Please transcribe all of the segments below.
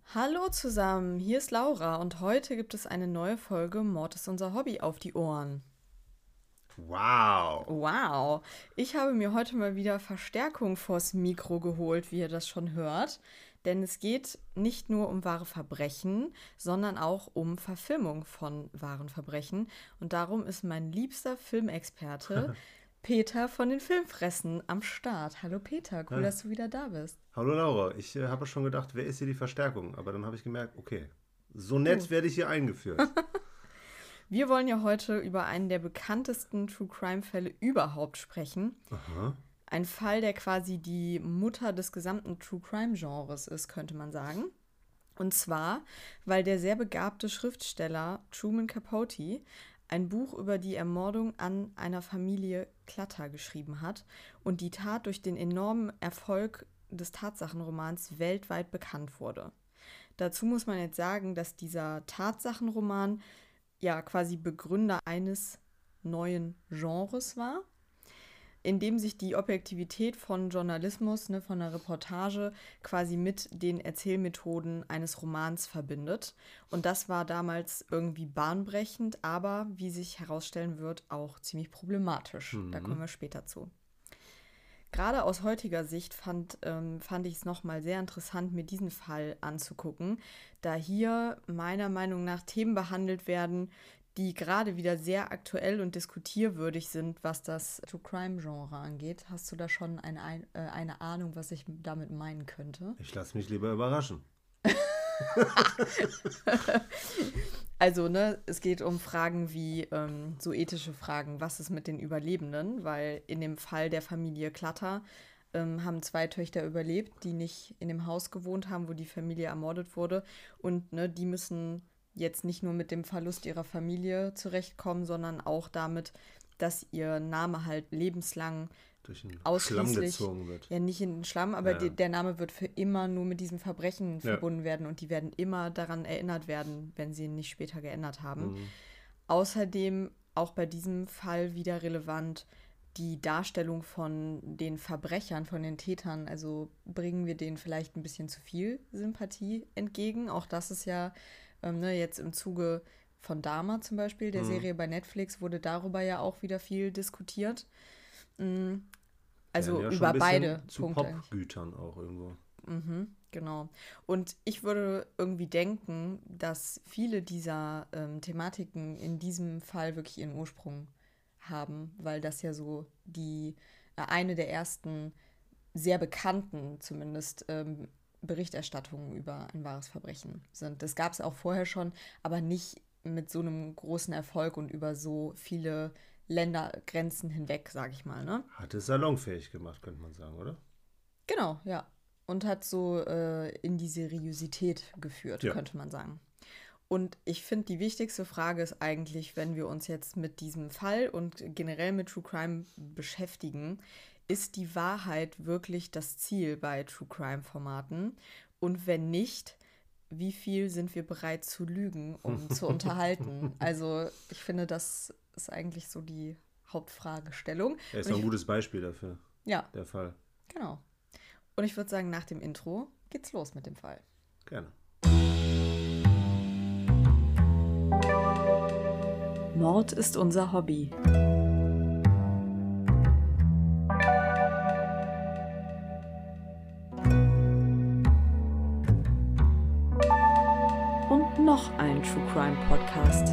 Hallo zusammen, hier ist Laura und heute gibt es eine neue Folge Mord ist unser Hobby auf die Ohren. Wow. Wow, ich habe mir heute mal wieder Verstärkung vors Mikro geholt, wie ihr das schon hört. Denn es geht nicht nur um wahre Verbrechen, sondern auch um Verfilmung von wahren Verbrechen. Und darum ist mein liebster Filmexperte Peter von den Filmfressen am Start. Hallo Peter, cool, Ja. dass du wieder da bist. Hallo Laura, ich habe schon gedacht, wer ist hier die Verstärkung? Aber dann habe ich gemerkt, okay, so Du. nett werde ich hier eingeführt. Wir wollen ja heute über einen der bekanntesten True Crime-Fälle überhaupt sprechen. Aha. Ein Fall, der quasi die Mutter des gesamten True Crime-Genres ist, könnte man sagen. Und zwar, weil der sehr begabte Schriftsteller Truman Capote ein Buch über die Ermordung an einer Familie Clutter geschrieben hat und die Tat durch den enormen Erfolg des Tatsachenromans weltweit bekannt wurde. Dazu muss man jetzt sagen, dass dieser Tatsachenroman ja quasi Begründer eines neuen Genres war, in dem sich die Objektivität von Journalismus, ne, von einer Reportage quasi mit den Erzählmethoden eines Romans verbindet. Und das war damals irgendwie bahnbrechend, aber wie sich herausstellen wird, auch ziemlich problematisch. Da kommen Mhm. wir später zu. Gerade aus heutiger Sicht fand ich es nochmal sehr interessant, mir diesen Fall anzugucken, da hier meiner Meinung nach Themen behandelt werden, die gerade wieder sehr aktuell und diskutierwürdig sind, was das True Crime Genre angeht. Hast du da schon eine Ahnung, was ich damit meinen könnte? Ich lasse mich lieber überraschen. Also, ne, es geht um Fragen wie so ethische Fragen, was ist mit den Überlebenden? Weil in dem Fall der Familie Klatter haben zwei Töchter überlebt, die nicht in dem Haus gewohnt haben, wo die Familie ermordet wurde. Und ne, die müssen jetzt nicht nur mit dem Verlust ihrer Familie zurechtkommen, sondern auch damit, dass ihr Name halt lebenslang Durch den Schlamm ausschließlich, gezogen wird. ja nicht in den Schlamm, aber Ja. der Name wird für immer nur mit diesem Verbrechen Ja. verbunden werden und die werden immer daran erinnert werden, wenn sie ihn nicht später geändert haben. Mhm. Außerdem auch bei diesem Fall wieder relevant die Darstellung von den Verbrechern, von den Tätern. Also bringen wir denen vielleicht ein bisschen zu viel Sympathie entgegen. Auch das ist ja ne, jetzt im Zuge von Dahmer zum Beispiel, der Mhm. Serie bei Netflix, wurde darüber ja auch wieder viel diskutiert. Mm, Werden Also ja schon ein über beide bisschen zu Punkte eigentlich. Popgütern auch irgendwo. Genau. Und ich würde irgendwie denken, dass viele dieser Thematiken in diesem Fall wirklich ihren Ursprung haben, weil das ja so eine der ersten sehr bekannten zumindest Berichterstattungen über ein wahres Verbrechen sind. Das gab es auch vorher schon, aber nicht mit so einem großen Erfolg und über so viele Ländergrenzen hinweg, sage ich mal, ne? Hat es salonfähig gemacht, könnte man sagen, oder? Genau, ja. Und hat so in die Seriosität geführt, Ja. könnte man sagen. Und ich finde, die wichtigste Frage ist eigentlich, wenn wir uns jetzt mit diesem Fall und generell mit True Crime beschäftigen, ist die Wahrheit wirklich das Ziel bei True Crime-Formaten? Und wenn nicht, wie viel sind wir bereit zu lügen, um zu unterhalten? Also ich finde, das ist eigentlich so die Hauptfragestellung. Er ist Und doch ein ich, gutes Beispiel dafür, ja, der Fall. genau. Und ich würde sagen, nach dem Intro geht's los mit dem Fall. Gerne. Mord ist unser Hobby. Und noch ein True Crime Podcast.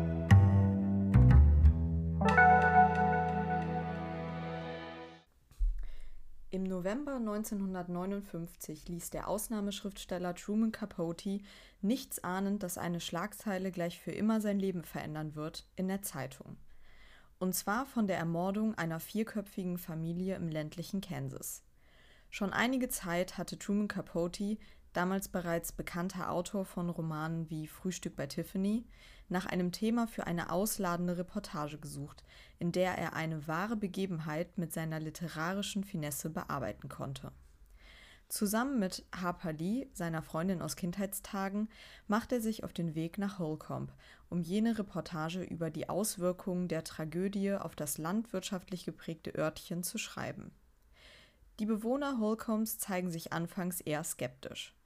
Im November 1959 ließ der Ausnahmeschriftsteller Truman Capote, nichts ahnend, dass eine Schlagzeile gleich für immer sein Leben verändern wird, in der Zeitung. Und zwar von der Ermordung einer vierköpfigen Familie im ländlichen Kansas. Schon einige Zeit hatte Truman Capote, damals bereits bekannter Autor von Romanen wie Frühstück bei Tiffany, nach einem Thema für eine ausladende Reportage gesucht, in der er eine wahre Begebenheit mit seiner literarischen Finesse bearbeiten konnte. Zusammen mit Harper Lee, seiner Freundin aus Kindheitstagen, macht er sich auf den Weg nach Holcomb, um jene Reportage über die Auswirkungen der Tragödie auf das landwirtschaftlich geprägte Örtchen zu schreiben. Die Bewohner Holcombs zeigen sich anfangs eher skeptisch.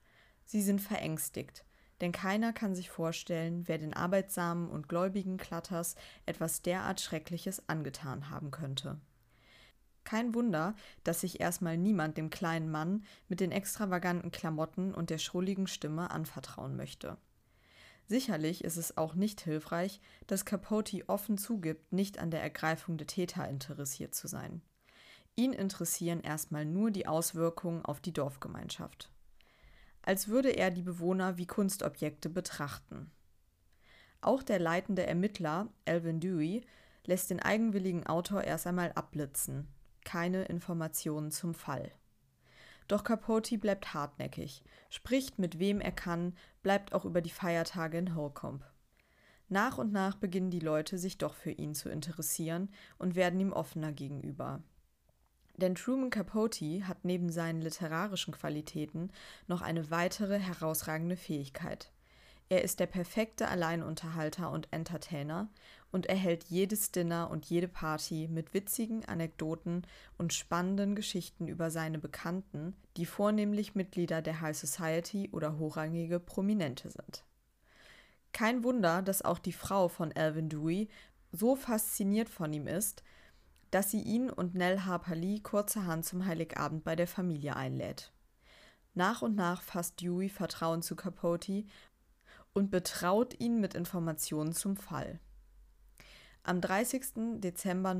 Sie sind verängstigt, denn keiner kann sich vorstellen, wer den arbeitsamen und gläubigen Clutters etwas derart Schreckliches angetan haben könnte. Kein Wunder, dass sich erstmal niemand dem kleinen Mann mit den extravaganten Klamotten und der schrulligen Stimme anvertrauen möchte. Sicherlich ist es auch nicht hilfreich, dass Capote offen zugibt, nicht an der Ergreifung der Täter interessiert zu sein. Ihn interessieren erstmal nur die Auswirkungen auf die Dorfgemeinschaft. Als würde er die Bewohner wie Kunstobjekte betrachten. Auch der leitende Ermittler, Alvin Dewey, lässt den eigenwilligen Autor erst einmal abblitzen. Keine Informationen zum Fall. Doch Capote bleibt hartnäckig, spricht mit wem er kann, bleibt auch über die Feiertage in Holcomb. Nach und nach beginnen die Leute sich doch für ihn zu interessieren und werden ihm offener gegenüber. Denn Truman Capote hat neben seinen literarischen Qualitäten noch eine weitere herausragende Fähigkeit. Er ist der perfekte Alleinunterhalter und Entertainer und erhält jedes Dinner und jede Party mit witzigen Anekdoten und spannenden Geschichten über seine Bekannten, die vornehmlich Mitglieder der High Society oder hochrangige Prominente sind. Kein Wunder, dass auch die Frau von Alvin Dewey so fasziniert von ihm ist, dass sie ihn und Nell Harper Lee kurzerhand zum Heiligabend bei der Familie einlädt. Nach und nach fasst Dewey Vertrauen zu Capote und betraut ihn mit Informationen zum Fall. Am 30. Dezember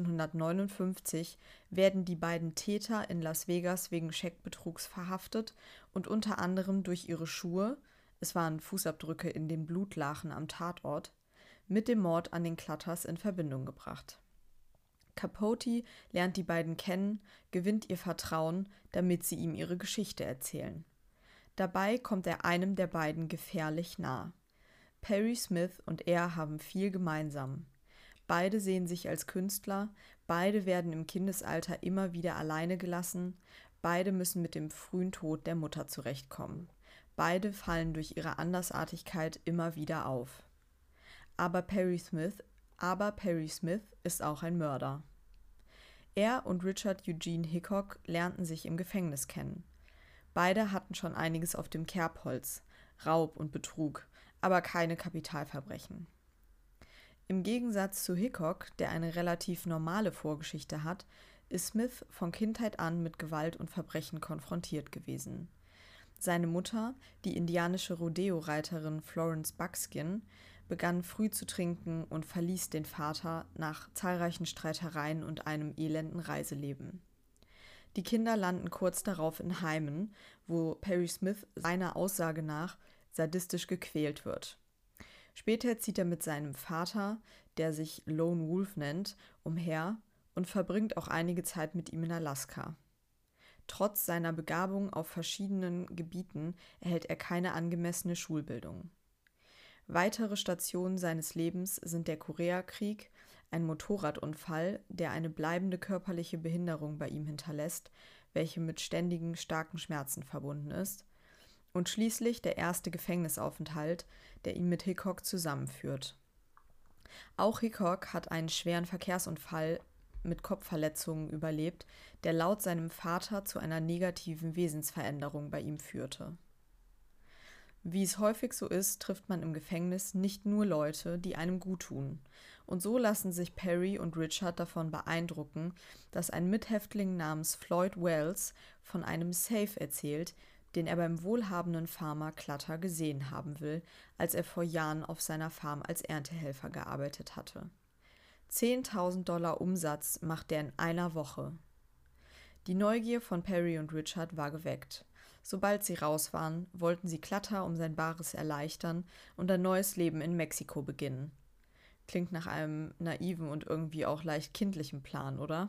1959 werden die beiden Täter in Las Vegas wegen Scheckbetrugs verhaftet und unter anderem durch ihre Schuhe, es waren Fußabdrücke in den Blutlachen am Tatort, mit dem Mord an den Clutters in Verbindung gebracht. Capote lernt die beiden kennen, gewinnt ihr Vertrauen, damit sie ihm ihre Geschichte erzählen. Dabei kommt er einem der beiden gefährlich nah. Perry Smith und er haben viel gemeinsam. Beide sehen sich als Künstler, beide werden im Kindesalter immer wieder alleine gelassen, beide müssen mit dem frühen Tod der Mutter zurechtkommen. Beide fallen durch ihre Andersartigkeit immer wieder auf. Aber Perry Smith ist auch ein Mörder. Er und Richard Eugene Hickok lernten sich im Gefängnis kennen. Beide hatten schon einiges auf dem Kerbholz, Raub und Betrug, aber keine Kapitalverbrechen. Im Gegensatz zu Hickok, der eine relativ normale Vorgeschichte hat, ist Smith von Kindheit an mit Gewalt und Verbrechen konfrontiert gewesen. Seine Mutter, die indianische Rodeo-Reiterin Florence Buckskin, begann früh zu trinken und verließ den Vater nach zahlreichen Streitereien und einem elenden Reiseleben. Die Kinder landen kurz darauf in Heimen, wo Perry Smith seiner Aussage nach sadistisch gequält wird. Später zieht er mit seinem Vater, der sich Lone Wolf nennt, umher und verbringt auch einige Zeit mit ihm in Alaska. Trotz seiner Begabung auf verschiedenen Gebieten erhält er keine angemessene Schulbildung. Weitere Stationen seines Lebens sind der Koreakrieg, ein Motorradunfall, der eine bleibende körperliche Behinderung bei ihm hinterlässt, welche mit ständigen, starken Schmerzen verbunden ist, und schließlich der erste Gefängnisaufenthalt, der ihn mit Hickok zusammenführt. Auch Hickok hat einen schweren Verkehrsunfall mit Kopfverletzungen überlebt, der laut seinem Vater zu einer negativen Wesensveränderung bei ihm führte. Wie es häufig so ist, trifft man im Gefängnis nicht nur Leute, die einem guttun. Und so lassen sich Perry und Richard davon beeindrucken, dass ein Mithäftling namens Floyd Wells von einem Safe erzählt, den er beim wohlhabenden Farmer Clutter gesehen haben will, als er vor Jahren auf seiner Farm als Erntehelfer gearbeitet hatte. $10.000 Umsatz macht er in einer Woche. Die Neugier von Perry und Richard war geweckt. Sobald sie raus waren, wollten sie Clutter um sein Bares erleichtern und ein neues Leben in Mexiko beginnen. Klingt nach einem naiven und irgendwie auch leicht kindlichen Plan, oder?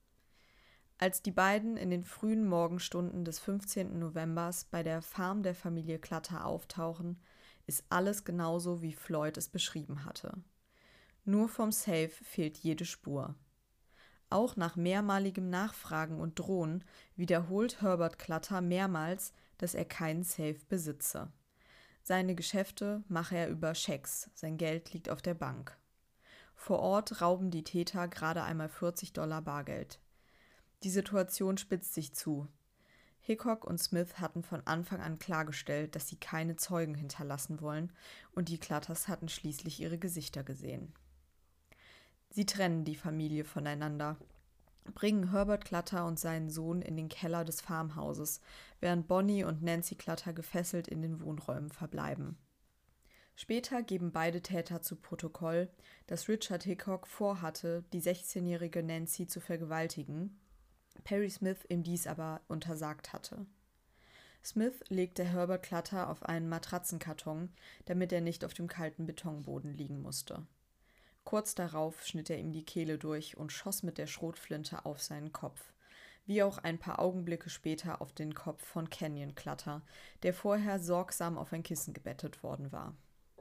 Als die beiden in den frühen Morgenstunden des 15. Novembers bei der Farm der Familie Clutter auftauchen, ist alles genauso, wie Floyd es beschrieben hatte. Nur vom Safe fehlt jede Spur. Auch nach mehrmaligem Nachfragen und Drohen wiederholt Herbert Clutter mehrmals, dass er keinen Safe besitze. Seine Geschäfte mache er über Schecks, sein Geld liegt auf der Bank. Vor Ort rauben die Täter gerade einmal $40 Bargeld. Die Situation spitzt sich zu. Hickok und Smith hatten von Anfang an klargestellt, dass sie keine Zeugen hinterlassen wollen, und die Clutters hatten schließlich ihre Gesichter gesehen. Sie trennen die Familie voneinander, bringen Herbert Clutter und seinen Sohn in den Keller des Farmhauses, während Bonnie und Nancy Clutter gefesselt in den Wohnräumen verbleiben. Später geben beide Täter zu Protokoll, dass Richard Hickok vorhatte, die 16-jährige Nancy zu vergewaltigen, Perry Smith ihm dies aber untersagt hatte. Smith legte Herbert Clutter auf einen Matratzenkarton, damit er nicht auf dem kalten Betonboden liegen musste. Kurz darauf schnitt er ihm die Kehle durch und schoss mit der Schrotflinte auf seinen Kopf, wie auch ein paar Augenblicke später auf den Kopf von Kenyon Clutter, der vorher sorgsam auf ein Kissen gebettet worden war.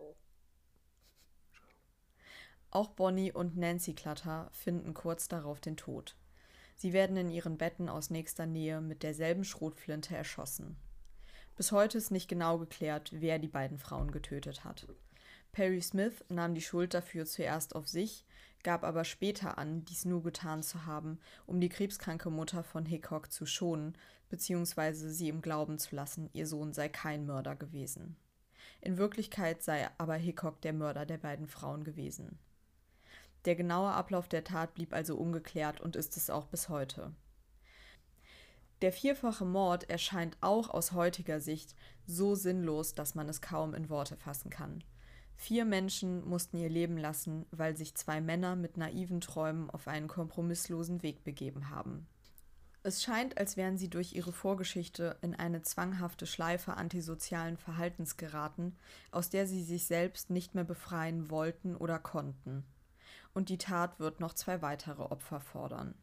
Auch Bonnie und Nancy Clutter finden kurz darauf den Tod. Sie werden in ihren Betten aus nächster Nähe mit derselben Schrotflinte erschossen. Bis heute ist nicht genau geklärt, wer die beiden Frauen getötet hat. Perry Smith nahm die Schuld dafür zuerst auf sich, gab aber später an, dies nur getan zu haben, um die krebskranke Mutter von Hickok zu schonen, bzw. sie im Glauben zu lassen, ihr Sohn sei kein Mörder gewesen. In Wirklichkeit sei aber Hickok der Mörder der beiden Frauen gewesen. Der genaue Ablauf der Tat blieb also ungeklärt und ist es auch bis heute. Der vierfache Mord erscheint auch aus heutiger Sicht so sinnlos, dass man es kaum in Worte fassen kann. 4 Menschen mussten ihr Leben lassen, weil sich 2 Männer mit naiven Träumen auf einen kompromisslosen Weg begeben haben. Es scheint, als wären sie durch ihre Vorgeschichte in eine zwanghafte Schleife antisozialen Verhaltens geraten, aus der sie sich selbst nicht mehr befreien wollten oder konnten. Und die Tat wird noch 2 weitere Opfer fordern.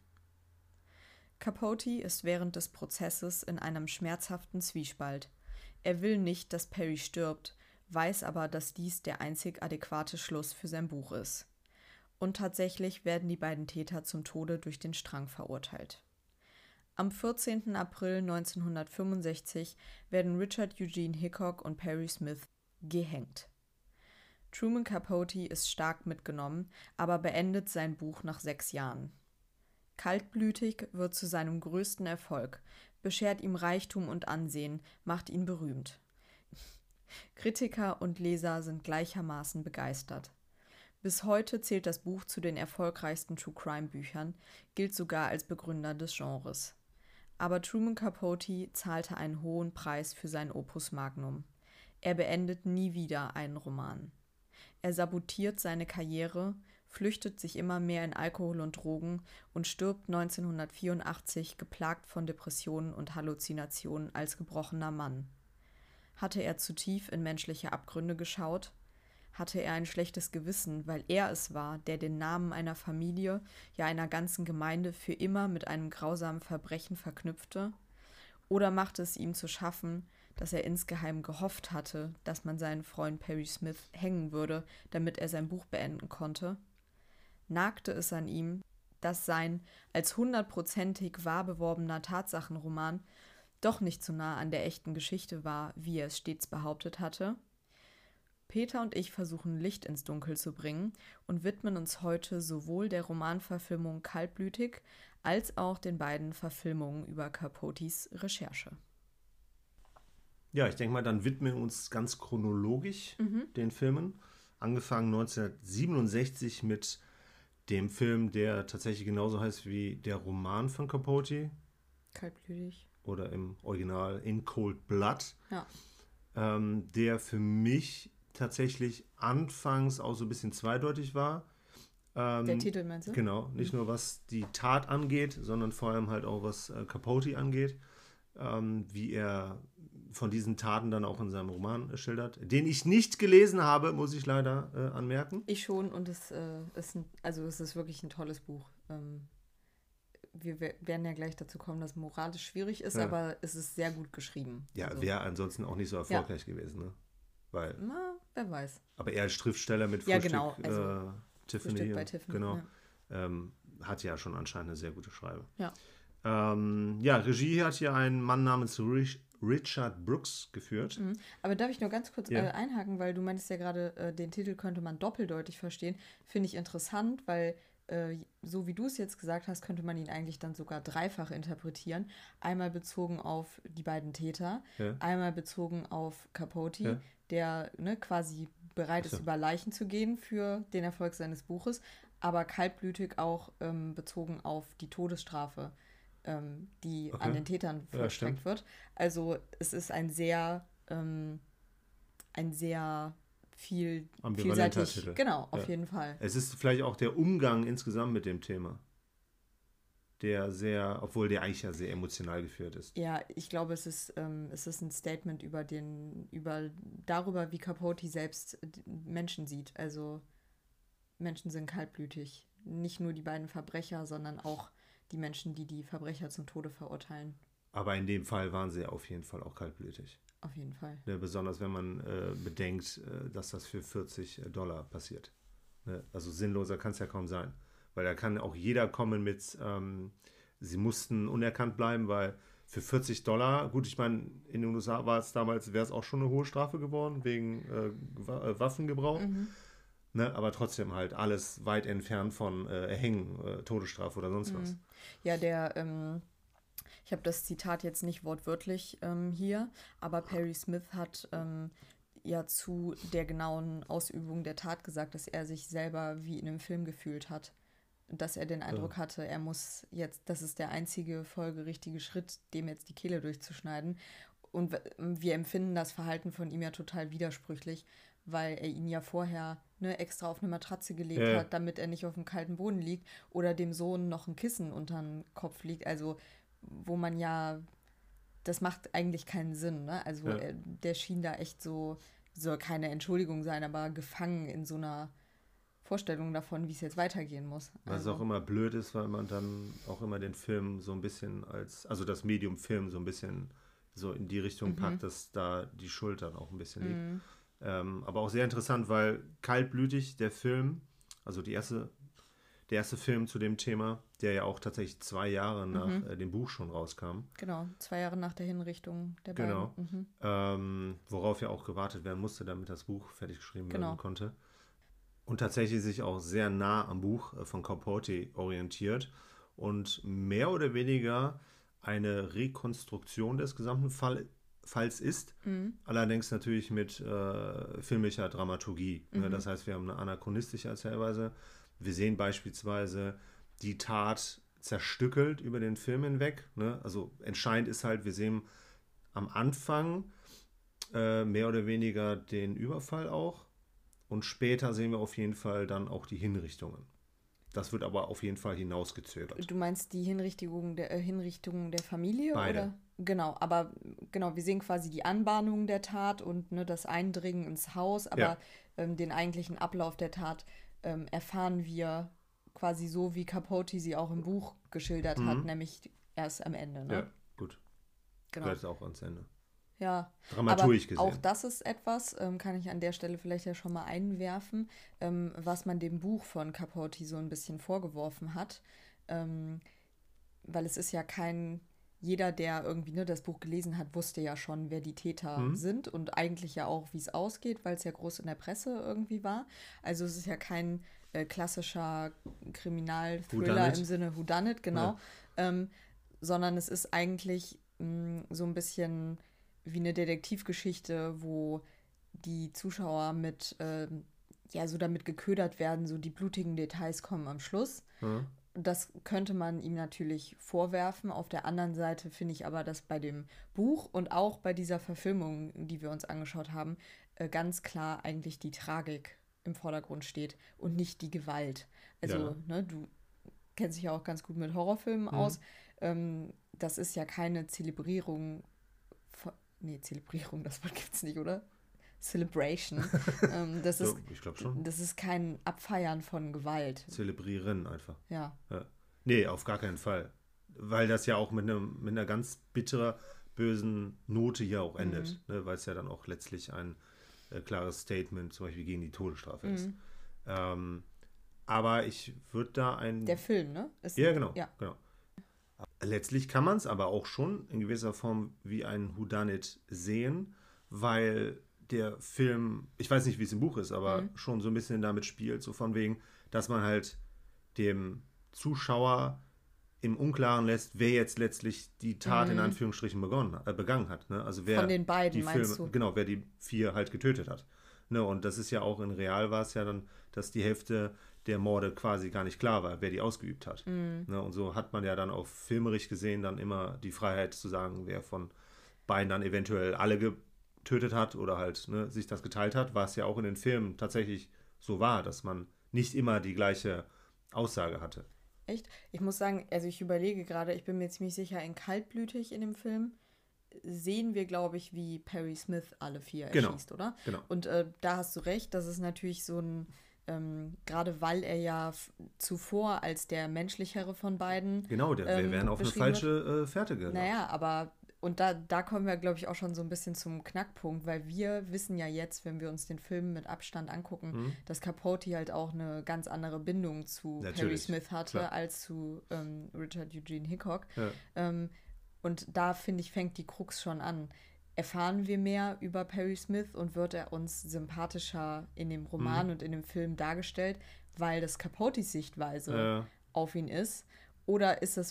Capote ist während des Prozesses in einem schmerzhaften Zwiespalt. Er will nicht, dass Perry stirbt, weiß aber, dass dies der einzig adäquate Schluss für sein Buch ist. Und tatsächlich werden die beiden Täter zum Tode durch den Strang verurteilt. Am 14. April 1965 werden Richard Eugene Hickok und Perry Smith gehängt. Truman Capote ist stark mitgenommen, aber beendet sein Buch nach 6 Jahren. Kaltblütig wird zu seinem größten Erfolg, beschert ihm Reichtum und Ansehen, macht ihn berühmt. Kritiker und Leser sind gleichermaßen begeistert. Bis heute zählt das Buch zu den erfolgreichsten True-Crime-Büchern, gilt sogar als Begründer des Genres. Aber Truman Capote zahlte einen hohen Preis für sein Opus Magnum. Er beendet nie wieder einen Roman. Er sabotiert seine Karriere, flüchtet sich immer mehr in Alkohol und Drogen und stirbt 1984 geplagt von Depressionen und Halluzinationen als gebrochener Mann. Hatte er zu tief in menschliche Abgründe geschaut? Hatte er ein schlechtes Gewissen, weil er es war, der den Namen einer Familie, ja einer ganzen Gemeinde für immer mit einem grausamen Verbrechen verknüpfte? Oder machte es ihm zu schaffen, dass er insgeheim gehofft hatte, dass man seinen Freund Perry Smith hängen würde, damit er sein Buch beenden konnte? Nagte es an ihm, dass sein als 100%ig wahr beworbener Tatsachenroman doch nicht so nah an der echten Geschichte war, wie er es stets behauptet hatte? Peter und ich versuchen Licht ins Dunkel zu bringen und widmen uns heute sowohl der Romanverfilmung Kaltblütig als auch den beiden Verfilmungen über Capotes Recherche. Ja, ich denke mal, dann widmen wir uns ganz chronologisch den Filmen. Angefangen 1967 mit dem Film, der tatsächlich genauso heißt wie der Roman von Capote. Kaltblütig. Oder im Original In Cold Blood. Ja. Der für mich tatsächlich anfangs auch so ein bisschen zweideutig war. Der Titel meinst du? Genau, nicht nur was die Tat angeht, sondern vor allem halt auch was Capote angeht. Wie er von diesen Taten dann auch in seinem Roman schildert, den ich nicht gelesen habe, muss ich leider anmerken. Ich schon, und es ist wirklich ein tolles Buch. Wir werden ja gleich dazu kommen, dass es moralisch schwierig ist, aber es ist sehr gut geschrieben. Ja, also, wäre ansonsten auch nicht so erfolgreich gewesen, ne? Weil, wer weiß. Aber er als Schriftsteller mit Frühstück, genau, Tiffany, Frühstück bei Tiffany, genau, hat ja schon anscheinend eine sehr gute Schreibe. Ja. Regie hat hier ein Mann namens Richard Brooks geführt. Aber darf ich nur ganz kurz einhaken, weil du meintest ja gerade, den Titel könnte man doppeldeutig verstehen. Finde ich interessant, weil so wie du es jetzt gesagt hast, könnte man ihn eigentlich dann sogar dreifach interpretieren. Einmal bezogen auf die beiden Täter, einmal bezogen auf Capote, der quasi bereit ist, über Leichen zu gehen für den Erfolg seines Buches, aber kaltblütig auch bezogen auf die Todesstrafe, die an den Tätern vollstreckt wird. Also es ist ein sehr ambivalenter Titel. Genau, auf jeden Fall. Es ist vielleicht auch der Umgang insgesamt mit dem Thema, obwohl der eigentlich ja sehr emotional geführt ist. Ja, ich glaube, es ist ein Statement darüber, wie Capote selbst Menschen sieht. Also Menschen sind kaltblütig. Nicht nur die beiden Verbrecher, sondern auch die Menschen, die die Verbrecher zum Tode verurteilen. Aber in dem Fall waren sie auf jeden Fall auch kaltblütig. Auf jeden Fall. Ja, besonders wenn man bedenkt, dass das für $40 passiert. Ne? Also sinnloser kann es ja kaum sein. Weil da kann auch jeder kommen mit, sie mussten unerkannt bleiben, weil für $40, gut, ich meine, in den USA wäre es auch schon eine hohe Strafe geworden, wegen Waffengebrauch. Ne? Aber trotzdem halt alles weit entfernt von Erhängen, Todesstrafe oder sonst was. Ja, ich habe das Zitat jetzt nicht wortwörtlich hier, aber Perry Smith hat ja zu der genauen Ausübung der Tat gesagt, dass er sich selber wie in einem Film gefühlt hat. Dass er den Eindruck hatte, er muss jetzt, das ist der einzige folgerichtige Schritt, dem jetzt die Kehle durchzuschneiden. Und wir empfinden das Verhalten von ihm ja total widersprüchlich, weil er ihn ja vorher extra auf eine Matratze gelegt hat, damit er nicht auf dem kalten Boden liegt oder dem Sohn noch ein Kissen unter den Kopf liegt. Also wo man das macht eigentlich keinen Sinn, ne? Also der schien da echt soll keine Entschuldigung sein, aber gefangen in so einer Vorstellung davon, wie es jetzt weitergehen muss. Was auch immer blöd ist, weil man dann auch immer den Film so ein bisschen also das Medium Film so ein bisschen so in die Richtung packt, dass da die Schuld dann auch ein bisschen liegt. Aber auch sehr interessant, weil kaltblütig der Film, also der erste Film zu dem Thema, der ja auch tatsächlich 2 Jahre nach dem Buch schon rauskam. Genau, 2 Jahre nach der Hinrichtung der beiden. Genau, worauf ja auch gewartet werden musste, damit das Buch fertig geschrieben werden konnte. Und tatsächlich sich auch sehr nah am Buch von Capote orientiert und mehr oder weniger eine Rekonstruktion des gesamten Falls ist, allerdings natürlich mit filmischer Dramaturgie. Das heißt, wir haben eine anachronistische Erzählweise. Wir sehen beispielsweise die Tat zerstückelt über den Film hinweg. Ne? Also entscheidend ist halt, wir sehen am Anfang mehr oder weniger den Überfall auch und später sehen wir auf jeden Fall dann auch die Hinrichtungen. Das wird aber auf jeden Fall hinausgezögert. Du meinst die Hinrichtung der Familie? Beide. Oder? Genau, aber wir sehen quasi die Anbahnung der Tat und das Eindringen ins Haus, aber den eigentlichen Ablauf der Tat erfahren wir quasi so, wie Capote sie auch im Buch geschildert hat, nämlich erst am Ende. Ne? Ja, gut. Genau. Vielleicht auch ans Ende. Ja, dramaturgisch gesehen. Auch das ist etwas, kann ich an der Stelle vielleicht ja schon mal einwerfen, was man dem Buch von Capote so ein bisschen vorgeworfen hat. Weil es ist ja jeder, der irgendwie das Buch gelesen hat, wusste ja schon, wer die Täter sind und eigentlich ja auch, wie es ausgeht, weil es ja groß in der Presse irgendwie war. Also es ist ja kein klassischer Kriminalthriller im Sinne Whodunit, genau, sondern es ist eigentlich so ein bisschen wie eine Detektivgeschichte, wo die Zuschauer so damit geködert werden, so die blutigen Details kommen am Schluss. Das könnte man ihm natürlich vorwerfen. Auf der anderen Seite finde ich aber, dass bei dem Buch und auch bei dieser Verfilmung, die wir uns angeschaut haben, ganz klar eigentlich die Tragik im Vordergrund steht und nicht die Gewalt. Also, du kennst dich ja auch ganz gut mit Horrorfilmen aus. Das ist ja keine Zelebrierung. Zelebrierung, das Wort gibt's nicht, oder? Celebration. Ich glaube schon. Das ist kein Abfeiern von Gewalt. Zelebrieren einfach. Ja. Nee, auf gar keinen Fall. Weil das ja auch mit einer ganz bitter bösen Note hier auch endet. Ne? Weil es ja dann auch letztlich ein klares Statement zum Beispiel gegen die Todesstrafe ist. Aber ich würde da Der Film, ne? Genau. Letztlich kann man es aber auch schon in gewisser Form wie ein Whodunit sehen, weil der Film, ich weiß nicht, wie es im Buch ist, aber schon so ein bisschen damit spielt, so von wegen, dass man halt dem Zuschauer im Unklaren lässt, wer jetzt letztlich die Tat in Anführungsstrichen begangen hat. Ne? Also wer Von den beiden, die meinst du? Genau, wer die 4 halt getötet hat. Ne? Und das ist ja auch in Real war es ja dann, dass die Hälfte der Morde quasi gar nicht klar war, wer die ausgeübt hat. Ne? Und so hat man ja dann auch filmerisch gesehen dann immer die Freiheit zu sagen, wer von beiden dann eventuell alle getötet hat oder halt sich das geteilt hat, was ja auch in den Filmen tatsächlich so war, dass man nicht immer die gleiche Aussage hatte. Echt? Ich muss sagen, also ich überlege gerade, ich bin mir ziemlich sicher, in Kaltblütig in dem Film sehen wir, glaube ich, wie Perry Smith alle 4 erschießt, oder? Genau. Und da hast du recht, das ist natürlich so ein, gerade weil er ja zuvor als der menschlichere von beiden Genau, wir wären auf eine falsche Fährte gegangen. Naja, aber und da kommen wir, glaube ich, auch schon so ein bisschen zum Knackpunkt, weil wir wissen ja jetzt, wenn wir uns den Film mit Abstand angucken, dass Capote halt auch eine ganz andere Bindung zu Perry Smith hatte, klar, als zu Richard Eugene Hickok. Ja. Und da, finde ich, fängt die Krux schon an. Erfahren wir mehr über Perry Smith und wird er uns sympathischer in dem Roman und in dem Film dargestellt, weil das Capotes Sichtweise auf ihn ist? Oder ist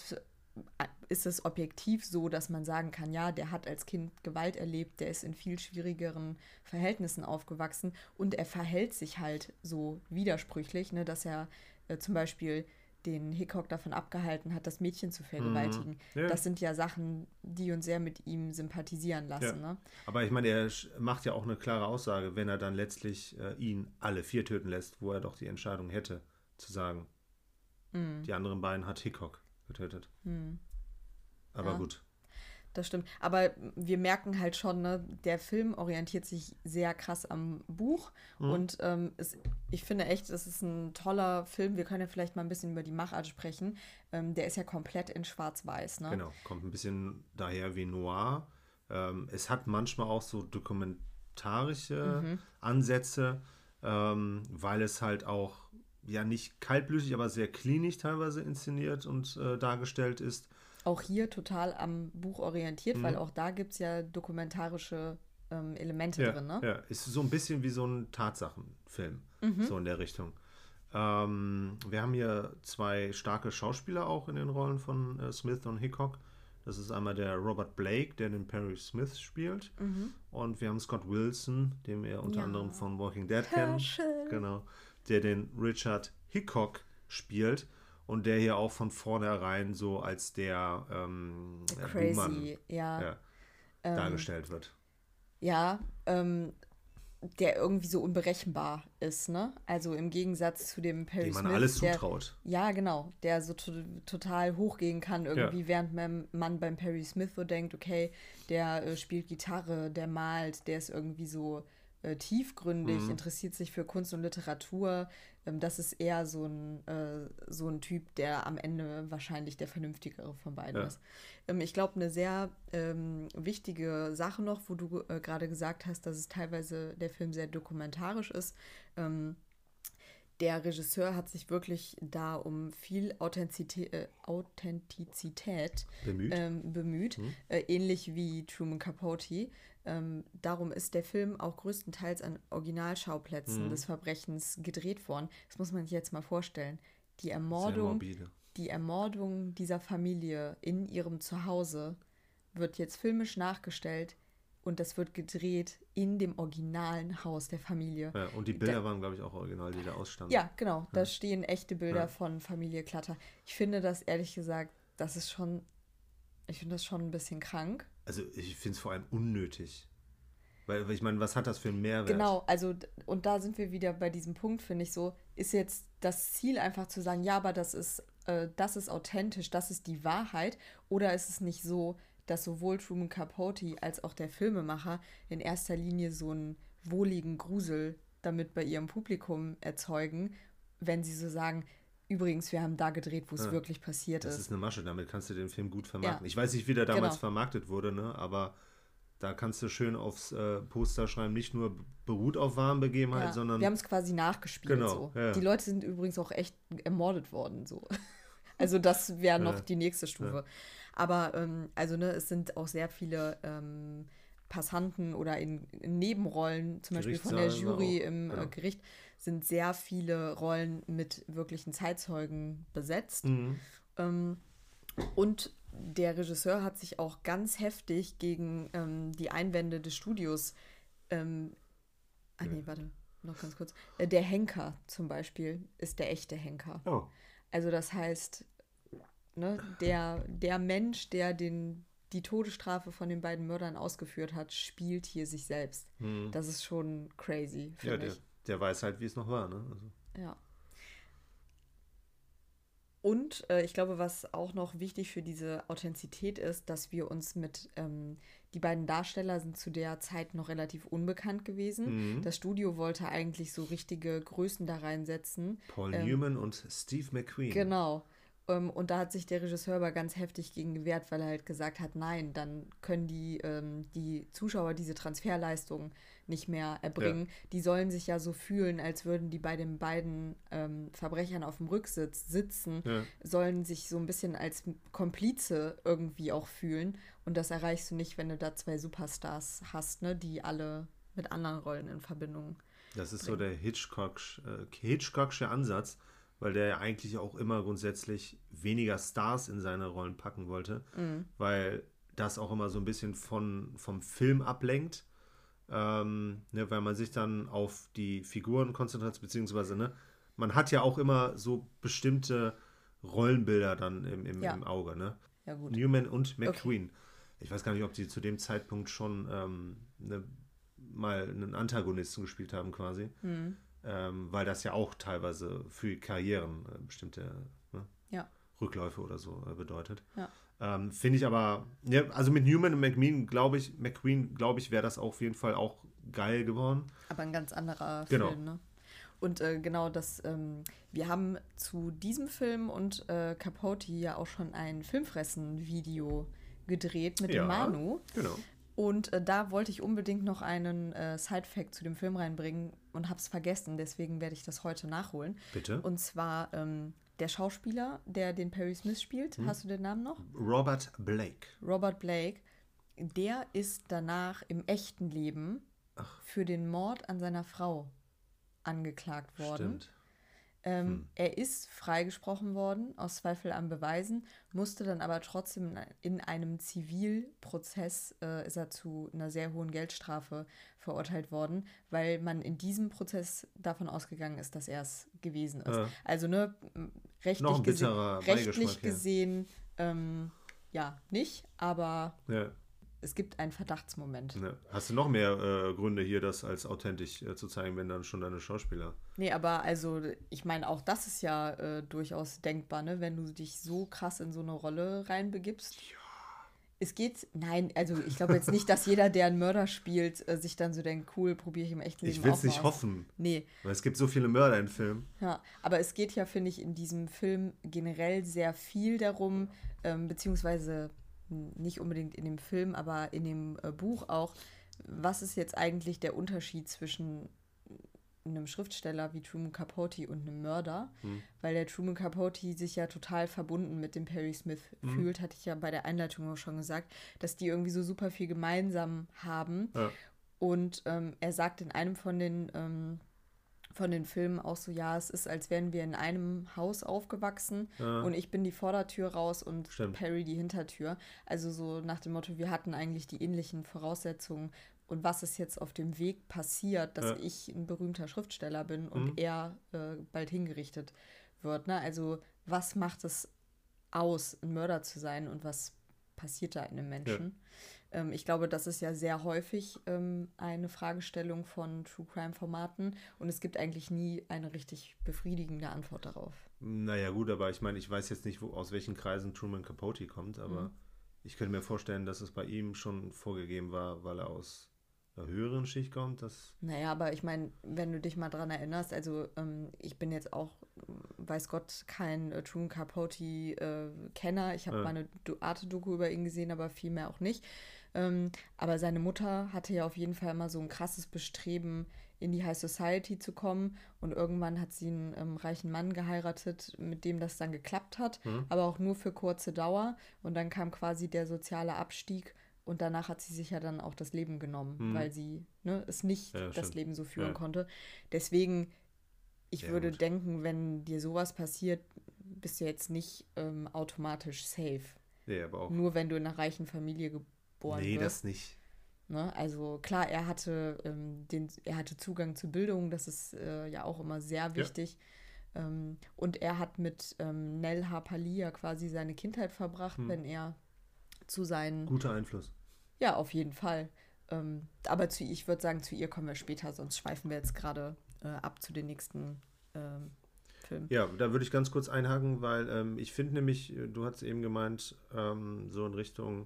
es objektiv so, dass man sagen kann, ja, der hat als Kind Gewalt erlebt, der ist in viel schwierigeren Verhältnissen aufgewachsen und er verhält sich halt so widersprüchlich, ne, dass er zum Beispiel den Hickok davon abgehalten hat, das Mädchen zu vergewaltigen. Ja. Das sind ja Sachen, die uns sehr mit ihm sympathisieren lassen. Ja. Ne? Aber ich meine, er macht ja auch eine klare Aussage, wenn er dann letztlich ihn alle 4 töten lässt, wo er doch die Entscheidung hätte, zu sagen, die anderen beiden hat Hickok getötet. Aber gut. Das stimmt. Aber wir merken halt schon, ne, der Film orientiert sich sehr krass am Buch. Und ich finde echt, es ist ein toller Film. Wir können ja vielleicht mal ein bisschen über die Machart sprechen. Der ist ja komplett in Schwarz-Weiß. Ne? Genau, kommt ein bisschen daher wie Noir. Es hat manchmal auch so dokumentarische Ansätze, weil es halt auch ja nicht kaltblütig, aber sehr klinisch teilweise inszeniert und dargestellt ist. Auch hier total am Buch orientiert, weil auch da gibt es ja dokumentarische Elemente drin, ne? Ja, ist so ein bisschen wie so ein Tatsachenfilm, so in der Richtung. Wir haben hier 2 starke Schauspieler auch in den Rollen von Smith und Hickok. Das ist einmal der Robert Blake, der den Perry Smith spielt. Und wir haben Scott Wilson, den wir unter anderem von Walking Dead kennen. Genau, der den Richard Hickok spielt. Und der hier auch von vornherein so als der Crazy, dargestellt wird. Ja, der irgendwie so unberechenbar ist, ne? Also im Gegensatz zu dem Perry Smith. Dem man alles zutraut. Ja, genau. Der so total hochgehen kann irgendwie, während man beim Perry Smith so denkt, okay, der spielt Gitarre, der malt, der ist irgendwie so tiefgründig, interessiert sich für Kunst und Literatur. Das ist eher so ein Typ, der am Ende wahrscheinlich der vernünftigere von beiden ist. Ich glaube, eine sehr wichtige Sache noch, wo du gerade gesagt hast, dass es teilweise der Film sehr dokumentarisch ist. Der Regisseur hat sich wirklich da um viel Authentizität bemüht, ähnlich wie Truman Capote. Darum ist der Film auch größtenteils an Originalschauplätzen des Verbrechens gedreht worden. Das muss man sich jetzt mal vorstellen. Die Ermordung dieser Familie in ihrem Zuhause wird jetzt filmisch nachgestellt und das wird gedreht in dem originalen Haus der Familie. Ja, und die Bilder waren, glaube ich, auch original, die da ausstanden. Ja, genau. Da stehen echte Bilder von Familie Clutter. Ich finde das, ehrlich gesagt, ich finde das schon ein bisschen krank. Also ich finde es vor allem unnötig. Weil ich meine, was hat das für einen Mehrwert? Genau, also und da sind wir wieder bei diesem Punkt, finde ich so, ist jetzt das Ziel einfach zu sagen, ja, aber das ist authentisch, das ist die Wahrheit, oder ist es nicht so, dass sowohl Truman Capote als auch der Filmemacher in erster Linie so einen wohligen Grusel damit bei ihrem Publikum erzeugen, wenn sie so sagen, übrigens, wir haben da gedreht, wo es wirklich passiert ist. Das ist eine Masche, damit kannst du den Film gut vermarkten. Ja. Ich weiß nicht, wie der damals vermarktet wurde, ne? Aber da kannst du schön aufs Poster schreiben, nicht nur beruht auf wahren Begebenheiten, sondern... Wir haben es quasi nachgespielt. Genau, so. Ja. Die Leute sind übrigens auch echt ermordet worden. So. Also das wäre noch die nächste Stufe. Ja. Aber es sind auch sehr viele Passanten oder in Nebenrollen, zum Beispiel von der Jury auch, im genau. Gericht, sind sehr viele Rollen mit wirklichen Zeitzeugen besetzt. Und der Regisseur hat sich auch ganz heftig gegen die Einwände des Studios nee, warte, noch ganz kurz. Der Henker zum Beispiel ist der echte Henker. Oh. Also das heißt, ne, der Mensch, der die Todesstrafe von den beiden Mördern ausgeführt hat, spielt hier sich selbst. Das ist schon crazy, Ja, finde ich. der weiß halt, wie es noch war, ne? Also. Ja. Und ich glaube, was auch noch wichtig für diese Authentizität ist, dass wir uns die beiden Darsteller sind zu der Zeit noch relativ unbekannt gewesen. Das Studio wollte eigentlich so richtige Größen da reinsetzen. Paul Newman und Steve McQueen. Genau. Und da hat sich der Regisseur aber ganz heftig gegen gewehrt, weil er halt gesagt hat, nein, dann können die Zuschauer diese Transferleistung nicht mehr erbringen. Ja. Die sollen sich ja so fühlen, als würden die bei den beiden Verbrechern auf dem Rücksitz sitzen, sollen sich so ein bisschen als Komplize irgendwie auch fühlen. Und das erreichst du nicht, wenn du da zwei Superstars hast, ne, die alle mit anderen Rollen in Verbindung Das ist bringen. So der Hitchcock'sche Ansatz, weil der ja eigentlich auch immer grundsätzlich weniger Stars in seine Rollen packen wollte, weil das auch immer so ein bisschen vom Film ablenkt, ne, weil man sich dann auf die Figuren konzentriert, beziehungsweise, ne, man hat ja auch immer so bestimmte Rollenbilder dann im Auge, ne? Ja, gut. Newman und McQueen. Okay. Ich weiß gar nicht, ob die zu dem Zeitpunkt schon mal einen Antagonisten gespielt haben quasi. Weil das ja auch teilweise für Karrieren bestimmte Rückläufe oder so bedeutet. Ja. Finde ich aber, ja, also mit Newman und McQueen, glaube ich, wäre das auf jeden Fall auch geil geworden. Aber ein ganz anderer Film, ne? Und genau das, wir haben zu diesem Film und Capote ja auch schon ein Filmfressen-Video gedreht mit dem Manu. Genau. Und da wollte ich unbedingt noch einen Side-Fact zu dem Film reinbringen und habe es vergessen, deswegen werde ich das heute nachholen. Bitte? Und zwar der Schauspieler, der den Perry Smith spielt, hast du den Namen noch? Robert Blake. Robert Blake, der ist danach im echten Leben für den Mord an seiner Frau angeklagt worden. Stimmt. Er ist freigesprochen worden, aus Zweifel an Beweisen, musste dann aber trotzdem in einem Zivilprozess ist er zu einer sehr hohen Geldstrafe verurteilt worden, weil man in diesem Prozess davon ausgegangen ist, dass er es gewesen ist. Also ne, rechtlich gesehen nicht, aber es gibt einen Verdachtsmoment. Ja. Hast du noch mehr Gründe hier, das als authentisch zu zeigen, wenn dann schon deine Schauspieler? Nee, aber also ich meine, auch das ist ja durchaus denkbar, ne? Wenn du dich so krass in so eine Rolle reinbegibst. Ja. Es geht, nein, also ich glaube jetzt nicht, dass jeder, der einen Mörder spielt, sich dann so denkt, cool, probiere ich im echten Leben Ich will es nicht hoffen. Nee. Weil es gibt so viele Mörder in Filmen. Ja, aber es geht ja, finde ich, in diesem Film generell sehr viel darum, beziehungsweise nicht unbedingt in dem Film, aber in dem Buch auch, was ist jetzt eigentlich der Unterschied zwischen einem Schriftsteller wie Truman Capote und einem Mörder, weil der Truman Capote sich ja total verbunden mit dem Perry Smith fühlt, hatte ich ja bei der Einleitung auch schon gesagt, dass die irgendwie so super viel gemeinsam haben. Ja. Und er sagt in einem von den Filmen auch so, ja, es ist, als wären wir in einem Haus aufgewachsen und ich bin die Vordertür raus und Perry die Hintertür. Also so nach dem Motto, wir hatten eigentlich die ähnlichen Voraussetzungen und was ist jetzt auf dem Weg passiert, dass ich ein berühmter Schriftsteller bin und er bald hingerichtet wird. Ne? Also was macht es aus, ein Mörder zu sein und was passiert da in einem Menschen? Ja. Ich glaube, das ist ja sehr häufig eine Fragestellung von True-Crime-Formaten und es gibt eigentlich nie eine richtig befriedigende Antwort darauf. Naja gut, aber ich meine, ich weiß jetzt nicht, aus welchen Kreisen Truman Capote kommt, aber ich könnte mir vorstellen, dass es bei ihm schon vorgegeben war, weil er aus einer höheren Schicht kommt. Naja, aber ich meine, wenn du dich mal dran erinnerst, also ich bin jetzt auch, weiß Gott, kein Truman Capote-Kenner. Ich habe mal eine Arte-Doku über ihn gesehen, aber viel mehr auch nicht. Aber seine Mutter hatte ja auf jeden Fall immer so ein krasses Bestreben, in die High Society zu kommen. Und irgendwann hat sie einen reichen Mann geheiratet, mit dem das dann geklappt hat, aber auch nur für kurze Dauer. Und dann kam quasi der soziale Abstieg. Und danach hat sie sich ja dann auch das Leben genommen, weil sie es nicht das Leben so führen konnte. Deswegen, ich würde denken, wenn dir sowas passiert, bist du jetzt nicht automatisch safe. Nee, aber auch. Nur wenn du in einer reichen Familie geboren wirst. Nee, das nicht. Ne? Also klar, er hatte Zugang zu Bildung, das ist ja auch immer sehr wichtig. Ja. Und er hat mit Nell Harpalia quasi seine Kindheit verbracht, wenn er zu seinen... Guter Einfluss. Ja, auf jeden Fall. Aber ich würde sagen, zu ihr kommen wir später, sonst schweifen wir jetzt gerade ab zu den nächsten Filmen. Ja, da würde ich ganz kurz einhaken, weil ich finde nämlich, du hast eben gemeint, so in Richtung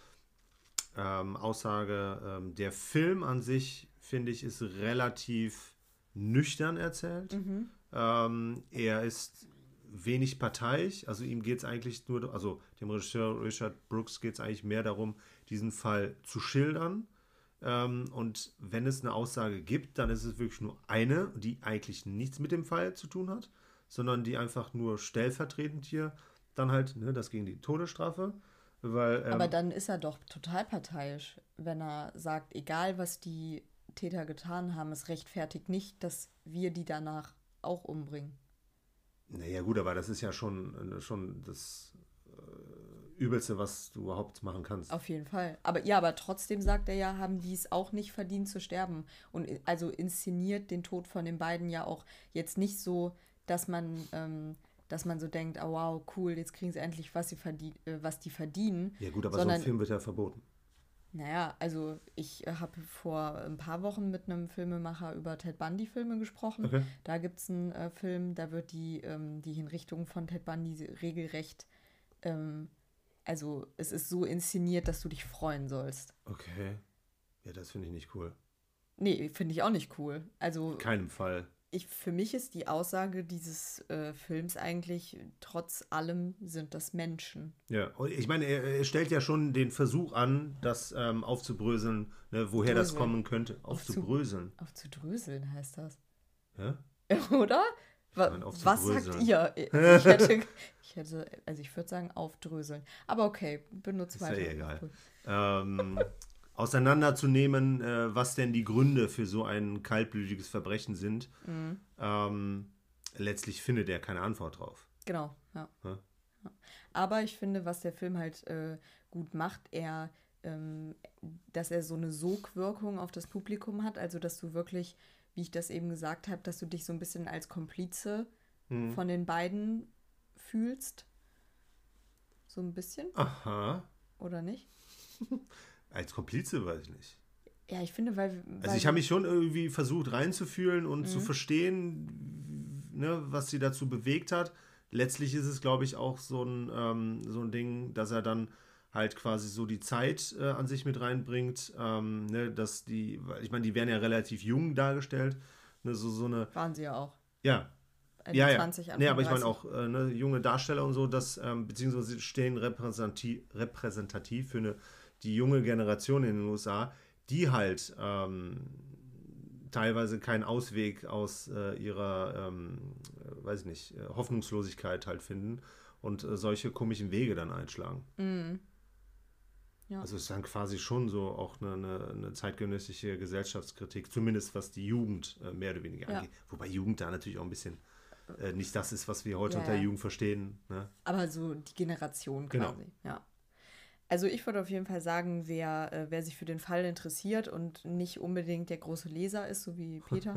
Aussage, der Film an sich, finde ich, ist relativ nüchtern erzählt. Er ist wenig parteiisch, also ihm geht es eigentlich nur, also dem Regisseur Richard Brooks geht es eigentlich mehr darum, diesen Fall zu schildern. Und wenn es eine Aussage gibt, dann ist es wirklich nur eine, die eigentlich nichts mit dem Fall zu tun hat, sondern die einfach nur stellvertretend hier dann halt, das gegen die Todesstrafe. Weil, aber dann ist er doch total parteiisch, wenn er sagt, egal was die Täter getan haben, es rechtfertigt nicht, dass wir die danach auch umbringen. Naja gut, aber das ist ja schon das Übelste, was du überhaupt machen kannst. Auf jeden Fall. Aber trotzdem sagt er ja, haben die es auch nicht verdient zu sterben. Und also inszeniert den Tod von den beiden ja auch jetzt nicht so, dass man so denkt, oh wow, cool, jetzt kriegen sie endlich, was die verdienen. Ja gut, aber so ein Film wird ja verboten. Naja, also ich habe vor ein paar Wochen mit einem Filmemacher über Ted Bundy-Filme gesprochen. Okay. Da gibt es einen Film, da wird die Hinrichtung von Ted Bundy regelrecht, also es ist so inszeniert, dass du dich freuen sollst. Okay. Ja, das finde ich nicht cool. Nee, finde ich auch nicht cool. Also in keinem Fall. Für mich ist die Aussage dieses Films eigentlich, trotz allem sind das Menschen. Ja, und ich meine, er stellt ja schon den Versuch an, das aufzubröseln, woher das kommen könnte. Aufzubröseln. Aufzudröseln heißt das. Ja? Oder? Was sagt ihr? Ich würde sagen aufdröseln. Aber okay, benutze weiter. Ist ja egal. Auseinanderzunehmen, was denn die Gründe für so ein kaltblütiges Verbrechen sind. Letztlich findet er keine Antwort drauf. Genau, ja. Aber ich finde, was der Film halt gut macht, dass er so eine Sogwirkung auf das Publikum hat, also dass du wirklich, wie ich das eben gesagt habe, dass du dich so ein bisschen als Komplize von den beiden fühlst. So ein bisschen. Aha. Oder nicht? Als Komplize weiß ich nicht. Ja, ich finde, weil also ich habe mich schon irgendwie versucht reinzufühlen und zu verstehen, was sie dazu bewegt hat. Letztlich ist es, glaube ich, auch so ein Ding, dass er dann halt quasi so die Zeit an sich mit reinbringt, dass die werden ja relativ jung dargestellt. So eine, waren sie ja auch. Ja. Ja. 20, nee, aber ich meine auch junge Darsteller und so, beziehungsweise stehen repräsentativ für die junge Generation in den USA, die halt teilweise keinen Ausweg aus ihrer, Hoffnungslosigkeit halt finden und solche komischen Wege dann einschlagen. Mhm. Ja. Also es ist dann quasi schon so auch eine zeitgenössische Gesellschaftskritik, zumindest was die Jugend mehr oder weniger angeht. Wobei Jugend da natürlich auch ein bisschen nicht das ist, was wir heute unter Jugend verstehen. Ne? Aber so die Generation quasi, genau. Ja. Also ich würde auf jeden Fall sagen, wer sich für den Fall interessiert und nicht unbedingt der große Leser ist, so wie Peter,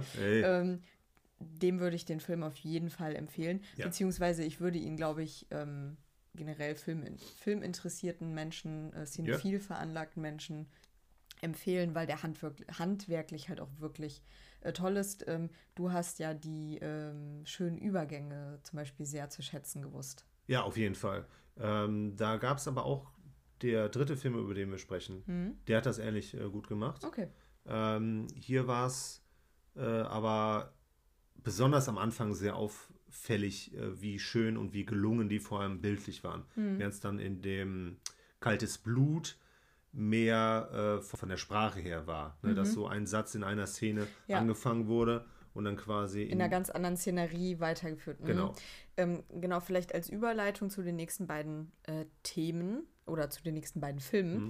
dem würde ich den Film auf jeden Fall empfehlen. Ja. Beziehungsweise ich würde ihn, glaube ich, generell filminteressierten Menschen, cinephil veranlagten Menschen empfehlen, weil der handwerklich halt auch wirklich toll ist. Du hast ja die schönen Übergänge zum Beispiel sehr zu schätzen gewusst. Ja, auf jeden Fall. Da gab es aber auch der dritte Film, über den wir sprechen. Der hat das ähnlich gut gemacht. Okay. Hier war es aber besonders am Anfang sehr auffällig, wie schön und wie gelungen die vor allem bildlich waren. Während es dann in dem Kaltes Blut mehr von der Sprache her war. Ne? Dass so ein Satz in einer Szene angefangen wurde und dann quasi in einer ganz anderen Szenerie weitergeführt. Genau. Genau, vielleicht als Überleitung zu den nächsten beiden Themen oder zu den nächsten beiden Filmen.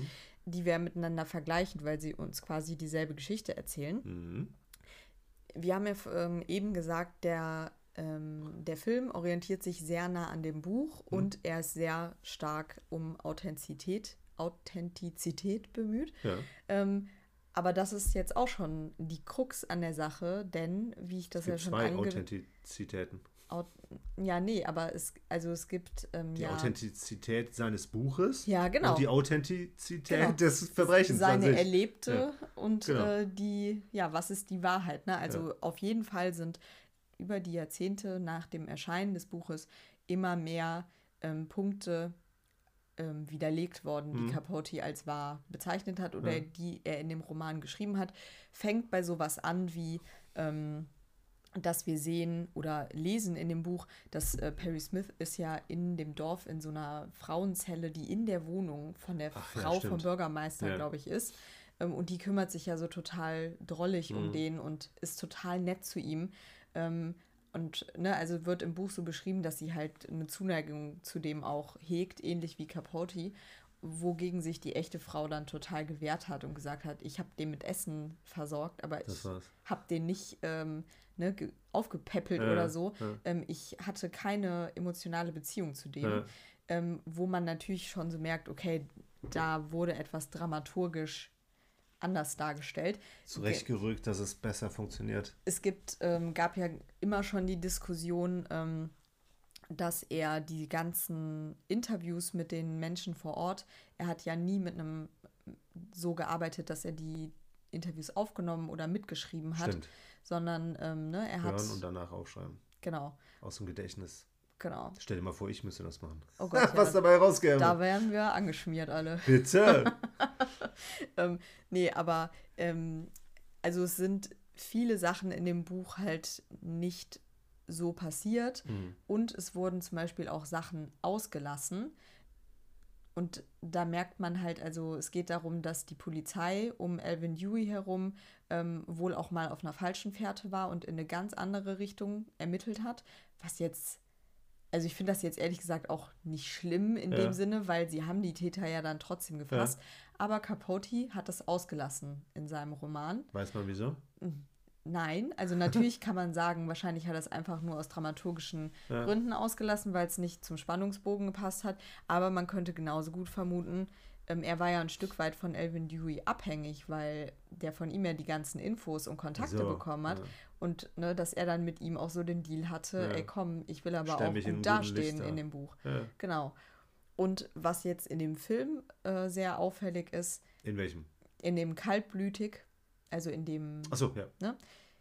die wir miteinander vergleichen, weil sie uns quasi dieselbe Geschichte erzählen. Mhm. Wir haben ja eben gesagt, der Film orientiert sich sehr nah an dem Buch und er ist sehr stark um Authentizität bemüht. Ja. Aber das ist jetzt auch schon die Krux an der Sache, denn, wie ich das Es gibt ja schon zwei Authentizitäten. Ja, nee, aber es gibt Die Authentizität seines Buches ja, genau. und die Authentizität des Verbrechens. Seine erlebte und was ist die Wahrheit? Ne? Also auf jeden Fall sind über die Jahrzehnte nach dem Erscheinen des Buches immer mehr Punkte widerlegt worden, die Capote als wahr bezeichnet hat oder die er in dem Roman geschrieben hat. Fängt bei sowas an wie dass wir sehen oder lesen in dem Buch, dass Perry Smith ist ja in dem Dorf in so einer Frauenzelle, die in der Wohnung von der Frau vom Bürgermeister, glaube ich, ist. Und die kümmert sich ja so total drollig um den und ist total nett zu ihm. Also wird im Buch so beschrieben, dass sie halt eine Zuneigung zu dem auch hegt, ähnlich wie Capote, wogegen sich die echte Frau dann total gewehrt hat und gesagt hat, ich habe den mit Essen versorgt, aber ich habe den nicht aufgepäppelt oder so. Ich hatte keine emotionale Beziehung zu dem, wo man natürlich schon so merkt, okay, da wurde etwas dramaturgisch anders dargestellt. Zurechtgerückt, dass es besser funktioniert. Es gab ja immer schon die Diskussion, dass er die ganzen Interviews mit den Menschen vor Ort, er hat ja nie mit einem so gearbeitet, dass er die Interviews aufgenommen oder mitgeschrieben hat, sondern er hat... Hören und danach aufschreiben. Genau. Aus dem Gedächtnis. Genau. Stell dir mal vor, ich müsste das machen. Oh Gott, was dabei rauskäme. Da wären wir angeschmiert alle. Bitte! Also es sind viele Sachen in dem Buch halt nicht so passiert und es wurden zum Beispiel auch Sachen ausgelassen und da merkt man halt, also es geht darum, dass die Polizei um Alvin Dewey herum wohl auch mal auf einer falschen Fährte war und in eine ganz andere Richtung ermittelt hat, was jetzt, also ich finde das jetzt ehrlich gesagt auch nicht schlimm in dem Sinne, weil sie haben die Täter ja dann trotzdem gefasst, aber Capote hat das ausgelassen in seinem Roman. Weiß man wieso? Nein, also natürlich kann man sagen, wahrscheinlich hat er es einfach nur aus dramaturgischen Gründen ausgelassen, weil es nicht zum Spannungsbogen gepasst hat, aber man könnte genauso gut vermuten, er war ja ein Stück weit von Alvin Dewey abhängig, weil der von ihm ja die ganzen Infos und Kontakte bekommen hat und dass er dann mit ihm auch so den Deal hatte, ey komm, ich will aber auch gut dastehen in dem Buch. Ja. Genau. Und was jetzt in dem Film sehr auffällig ist. In welchem? In dem Kaltblütig, also in dem... Ach so, ja. Ne?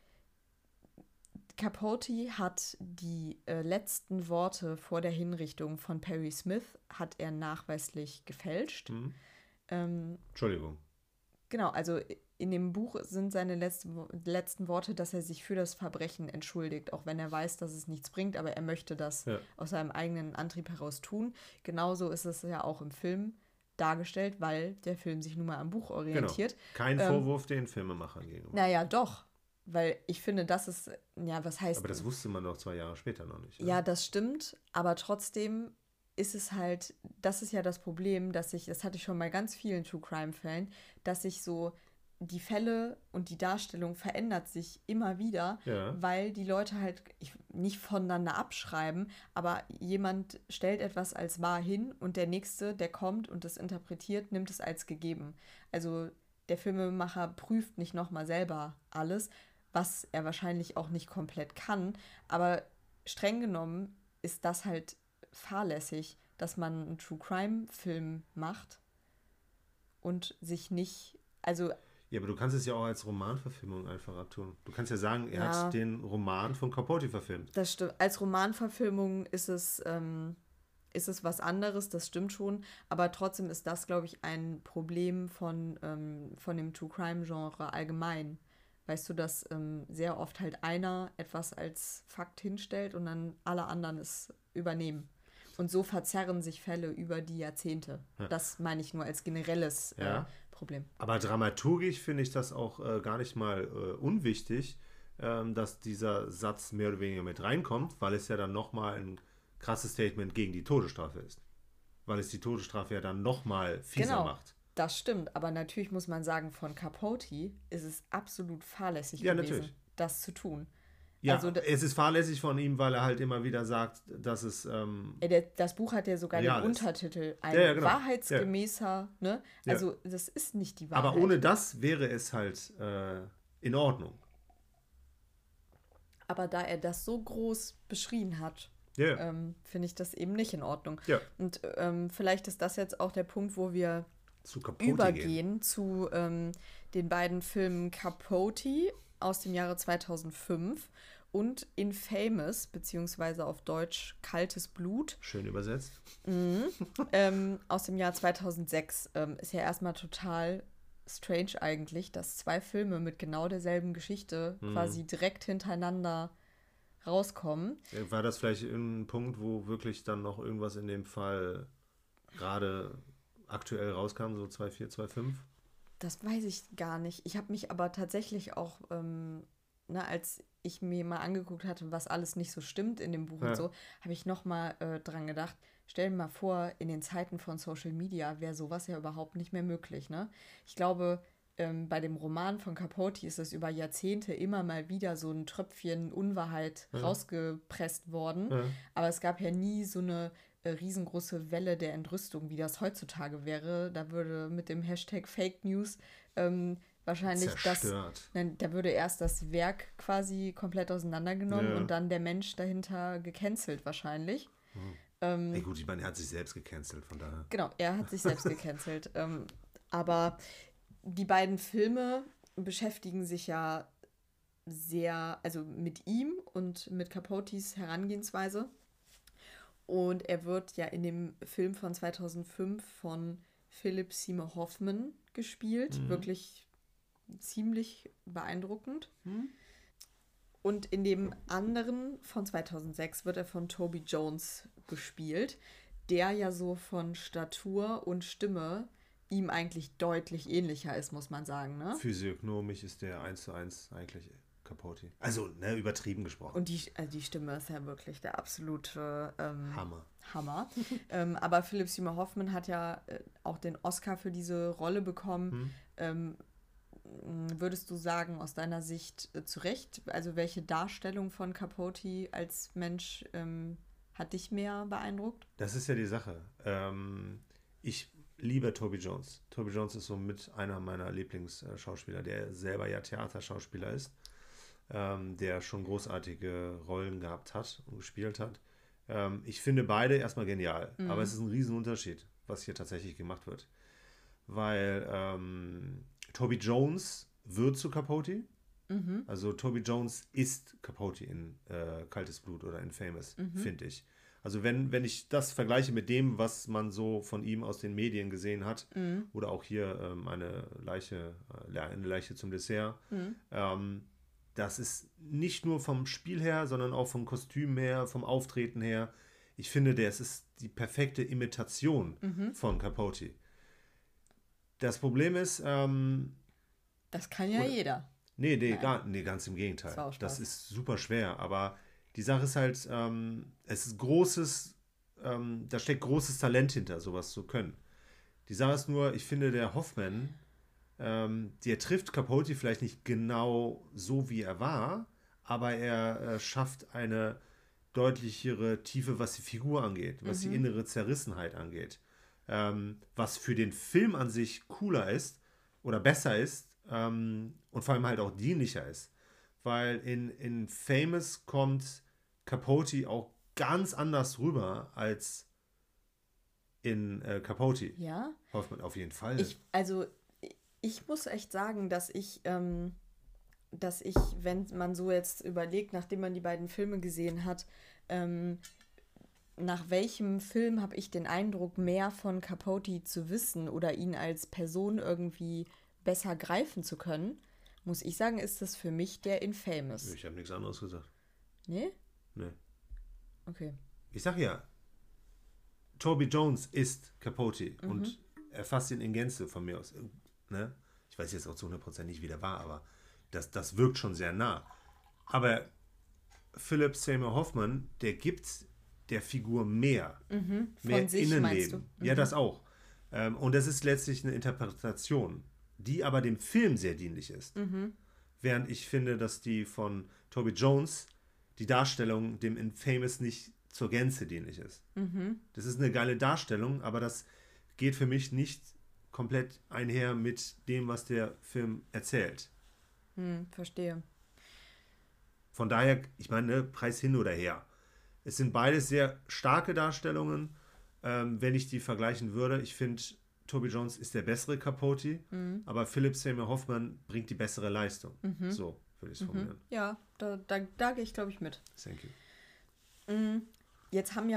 Capote hat die letzten Worte vor der Hinrichtung von Perry Smith, hat er nachweislich gefälscht. Entschuldigung. Genau, also in dem Buch sind seine letzten Worte, dass er sich für das Verbrechen entschuldigt, auch wenn er weiß, dass es nichts bringt, aber er möchte das aus seinem eigenen Antrieb heraus tun. Genauso ist es ja auch im Film dargestellt, weil der Film sich nun mal am Buch orientiert. Genau. Kein Vorwurf den Filmemachern gegenüber. Naja, doch. Weil ich finde, das ist, ja, was heißt... Aber das wusste man doch 2 Jahre später noch nicht. Ja, das stimmt, aber trotzdem ist es halt, das ist ja das Problem, das hatte ich schon bei ganz vielen True-Crime-Fällen, dass sich so die Fälle und die Darstellung verändert sich immer wieder, weil die Leute halt nicht voneinander abschreiben, aber jemand stellt etwas als wahr hin und der Nächste, der kommt und das interpretiert, nimmt es als gegeben. Also der Filmemacher prüft nicht nochmal selber alles, was er wahrscheinlich auch nicht komplett kann, aber streng genommen ist das halt fahrlässig, dass man einen True-Crime-Film macht und sich nicht, also... Ja, aber du kannst es ja auch als Romanverfilmung einfach abtun. Du kannst ja sagen, er hat den Roman von Capote verfilmt. Das stimmt. Als Romanverfilmung ist es was anderes, das stimmt schon, aber trotzdem ist das, glaube ich, ein Problem von dem True-Crime-Genre allgemein. Weißt du, dass sehr oft halt einer etwas als Fakt hinstellt und dann alle anderen es übernehmen. Und so verzerren sich Fälle über die Jahrzehnte. Ja. Das meine ich nur als generelles Problem. Aber dramaturgisch finde ich das auch gar nicht mal unwichtig, dass dieser Satz mehr oder weniger mit reinkommt, weil es ja dann nochmal ein krasses Statement gegen die Todesstrafe ist. Weil es die Todesstrafe ja dann nochmal fieser macht. Das stimmt, aber natürlich muss man sagen, von Capote ist es absolut fahrlässig Ja, gewesen, natürlich. das zu tun. Ja, Also es ist fahrlässig von ihm, weil er halt immer wieder sagt, dass es das Buch hat ja sogar den real ist. Untertitel, ein Ja, genau. wahrheitsgemäßer, ne? Ja. Also das ist nicht die Wahrheit. Aber ohne das wäre es halt in Ordnung. Aber da er das so groß beschrieben hat, Ja. finde ich das eben nicht in Ordnung. Ja. Und vielleicht ist das jetzt auch der Punkt, wo wir Zu Capote übergehen zu den beiden Filmen Capote aus dem Jahre 2005 und Infamous, beziehungsweise auf Deutsch Kaltes Blut. Schön übersetzt. Aus dem Jahr 2006. Ist ja erstmal total strange eigentlich, dass 2 Filme mit genau derselben Geschichte quasi direkt hintereinander rauskommen. War das vielleicht ein Punkt, wo wirklich dann noch irgendwas in dem Fall gerade aktuell rauskam, so 2.4, 2.5? Das weiß ich gar nicht. Ich habe mich aber tatsächlich auch, als ich mir mal angeguckt hatte, was alles nicht so stimmt in dem Buch und so, habe ich nochmal dran gedacht, stell dir mal vor, in den Zeiten von Social Media wäre sowas ja überhaupt nicht mehr möglich, ne? Ich glaube, bei dem Roman von Capote ist es über Jahrzehnte immer mal wieder so ein Tröpfchen Unwahrheit rausgepresst worden. Ja. Aber es gab ja nie so eine riesengroße Welle der Entrüstung, wie das heutzutage wäre. Da würde mit dem Hashtag Fake News wahrscheinlich da würde erst das Werk quasi komplett auseinandergenommen und dann der Mensch dahinter gecancelt wahrscheinlich. Gut, ich meine, er hat sich selbst gecancelt, von daher. Genau, er hat sich selbst gecancelt. Aber die beiden Filme beschäftigen sich ja sehr, also mit ihm und mit Capotes Herangehensweise. Und er wird ja in dem Film von 2005 von Philip Seymour Hoffman gespielt. Wirklich ziemlich beeindruckend. Und in dem anderen von 2006 wird er von Toby Jones gespielt, der ja so von Statur und Stimme ihm eigentlich deutlich ähnlicher ist, muss man sagen. Ne? Physiognomisch ist der 1:1 eigentlich Capote. Also, übertrieben gesprochen. Und die Stimme ist ja wirklich der absolute Hammer. Aber Philip Seymour Hoffman hat ja auch den Oscar für diese Rolle bekommen. Würdest du sagen, aus deiner Sicht zu Recht, also welche Darstellung von Capote als Mensch hat dich mehr beeindruckt? Das ist ja die Sache. Ich liebe Toby Jones. Toby Jones ist somit einer meiner Lieblingsschauspieler, der selber ja Theaterschauspieler ist, der schon großartige Rollen gehabt hat und gespielt hat. Ich finde beide erstmal genial, aber es ist ein Riesenunterschied, was hier tatsächlich gemacht wird. Weil Toby Jones wird zu Capote. Also Toby Jones ist Capote in Kaltes Blut oder in Famous, finde ich. Also wenn ich das vergleiche mit dem, was man so von ihm aus den Medien gesehen hat, oder auch hier eine Leiche zum Dessert, das ist nicht nur vom Spiel her, sondern auch vom Kostüm her, vom Auftreten her. Ich finde, es ist die perfekte Imitation von Capote. Das Problem ist, das kann ja jeder. Ganz im Gegenteil. Das ist super schwer, aber die Sache ist halt, es ist da steckt großes Talent hinter, sowas zu können. Die Sache ist nur, ich finde, der Hoffman, der trifft Capote vielleicht nicht genau so, wie er war, aber er schafft eine deutlichere Tiefe, was die Figur angeht, was die innere Zerrissenheit angeht. Was für den Film an sich cooler ist oder besser ist und vor allem halt auch dienlicher ist. Weil in Famous kommt Capote auch ganz anders rüber als in Capote. Ja? Hoffmann auf jeden Fall. Ich muss echt sagen, dass ich, wenn man so jetzt überlegt, nachdem man die beiden Filme gesehen hat, nach welchem Film habe ich den Eindruck, mehr von Capote zu wissen oder ihn als Person irgendwie besser greifen zu können, muss ich sagen, ist das für mich der Infamous. Ich habe nichts anderes gesagt. Nee? Nee. Okay. Ich sag ja, Toby Jones ist Capote und er fasst ihn in Gänze von mir aus. Ne? Ich weiß jetzt auch zu 100% nicht, wie der war, aber das wirkt schon sehr nah. Aber Philip Seymour Hoffman, der gibt der Figur mehr. Von mehr sich, Innenleben. meinst du? Ja, das auch. Und das ist letztlich eine Interpretation, die aber dem Film sehr dienlich ist. Während ich finde, dass die von Toby Jones, die Darstellung dem Infamous nicht zur Gänze dienlich ist. Das ist eine geile Darstellung, aber das geht für mich nicht komplett einher mit dem, was der Film erzählt. Verstehe. Von daher, ich meine, Preis hin oder her. Es sind beides sehr starke Darstellungen, wenn ich die vergleichen würde. Ich finde, Toby Jones ist der bessere Capote, aber Philip Seymour Hoffman bringt die bessere Leistung. So würde ich es formulieren. Ja, da gehe ich, glaube ich, mit. Thank you. Jetzt haben ja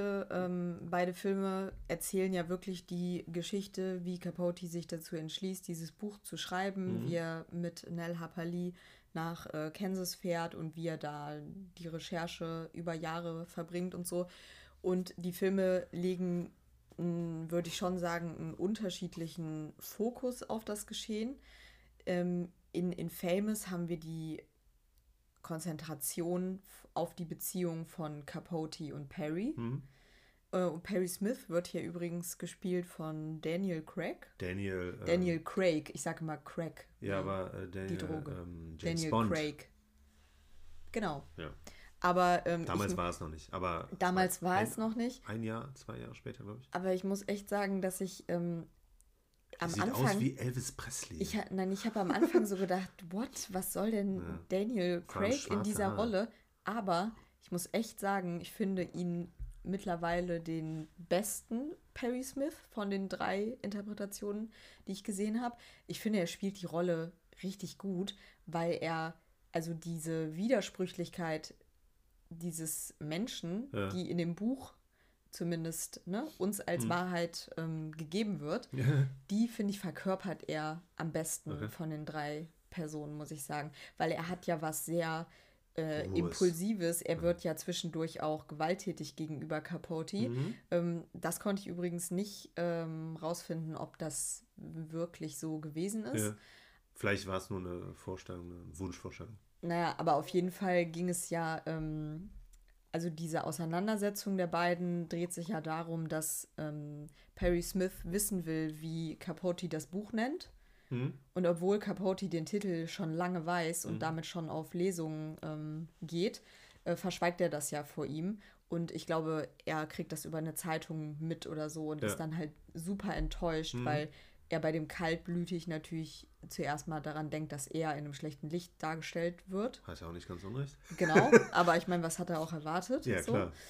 beide Filme erzählen ja wirklich die Geschichte, wie Capote sich dazu entschließt, dieses Buch zu schreiben, wie er mit Nell Harper-Lee nach Kansas fährt und wie er da die Recherche über Jahre verbringt und so. Und die Filme legen, würde ich schon sagen, einen unterschiedlichen Fokus auf das Geschehen. In Infamous haben wir die Konzentration auf die Beziehung von Capote und Perry. Und Perry Smith wird hier übrigens gespielt von Daniel Craig. Daniel Craig, ich sage mal Craig. Ja, aber die Droge. James Daniel Bond. Craig. Genau. Ja. Aber damals war es noch nicht. Aber damals war es noch nicht. 1 Jahr, 2 Jahre später, glaube ich. Aber ich muss echt sagen, dass ich am Sieht Anfang aus wie Elvis Presley. Ich habe am Anfang so gedacht, was soll denn Daniel Craig in dieser Rolle? Aber ich muss echt sagen, ich finde ihn mittlerweile den besten Perry Smith von den 3 Interpretationen, die ich gesehen habe. Ich finde, er spielt die Rolle richtig gut, weil er also diese Widersprüchlichkeit dieses Menschen, die in dem Buch zumindest uns als Wahrheit gegeben wird, die, finde ich, verkörpert er am besten von den 3 Personen, muss ich sagen. Weil er hat ja was sehr Impulsives. Er wird ja zwischendurch auch gewalttätig gegenüber Capote. Das konnte ich übrigens nicht rausfinden, ob das wirklich so gewesen ist. Ja. Vielleicht war es nur eine Vorstellung, eine Wunschvorstellung. Naja, aber auf jeden Fall ging es ja, also diese Auseinandersetzung der beiden dreht sich ja darum, dass Perry Smith wissen will, wie Capote das Buch nennt. Und obwohl Capote den Titel schon lange weiß und damit schon auf Lesungen geht, verschweigt er das ja vor ihm. Und ich glaube, er kriegt das über eine Zeitung mit oder so und ist dann halt super enttäuscht, weil er bei dem Kaltblütig natürlich zuerst mal daran denkt, dass er in einem schlechten Licht dargestellt wird. Hat er auch nicht ganz unrecht. Genau, aber ich meine, was hat er auch erwartet? Ja, so. klar.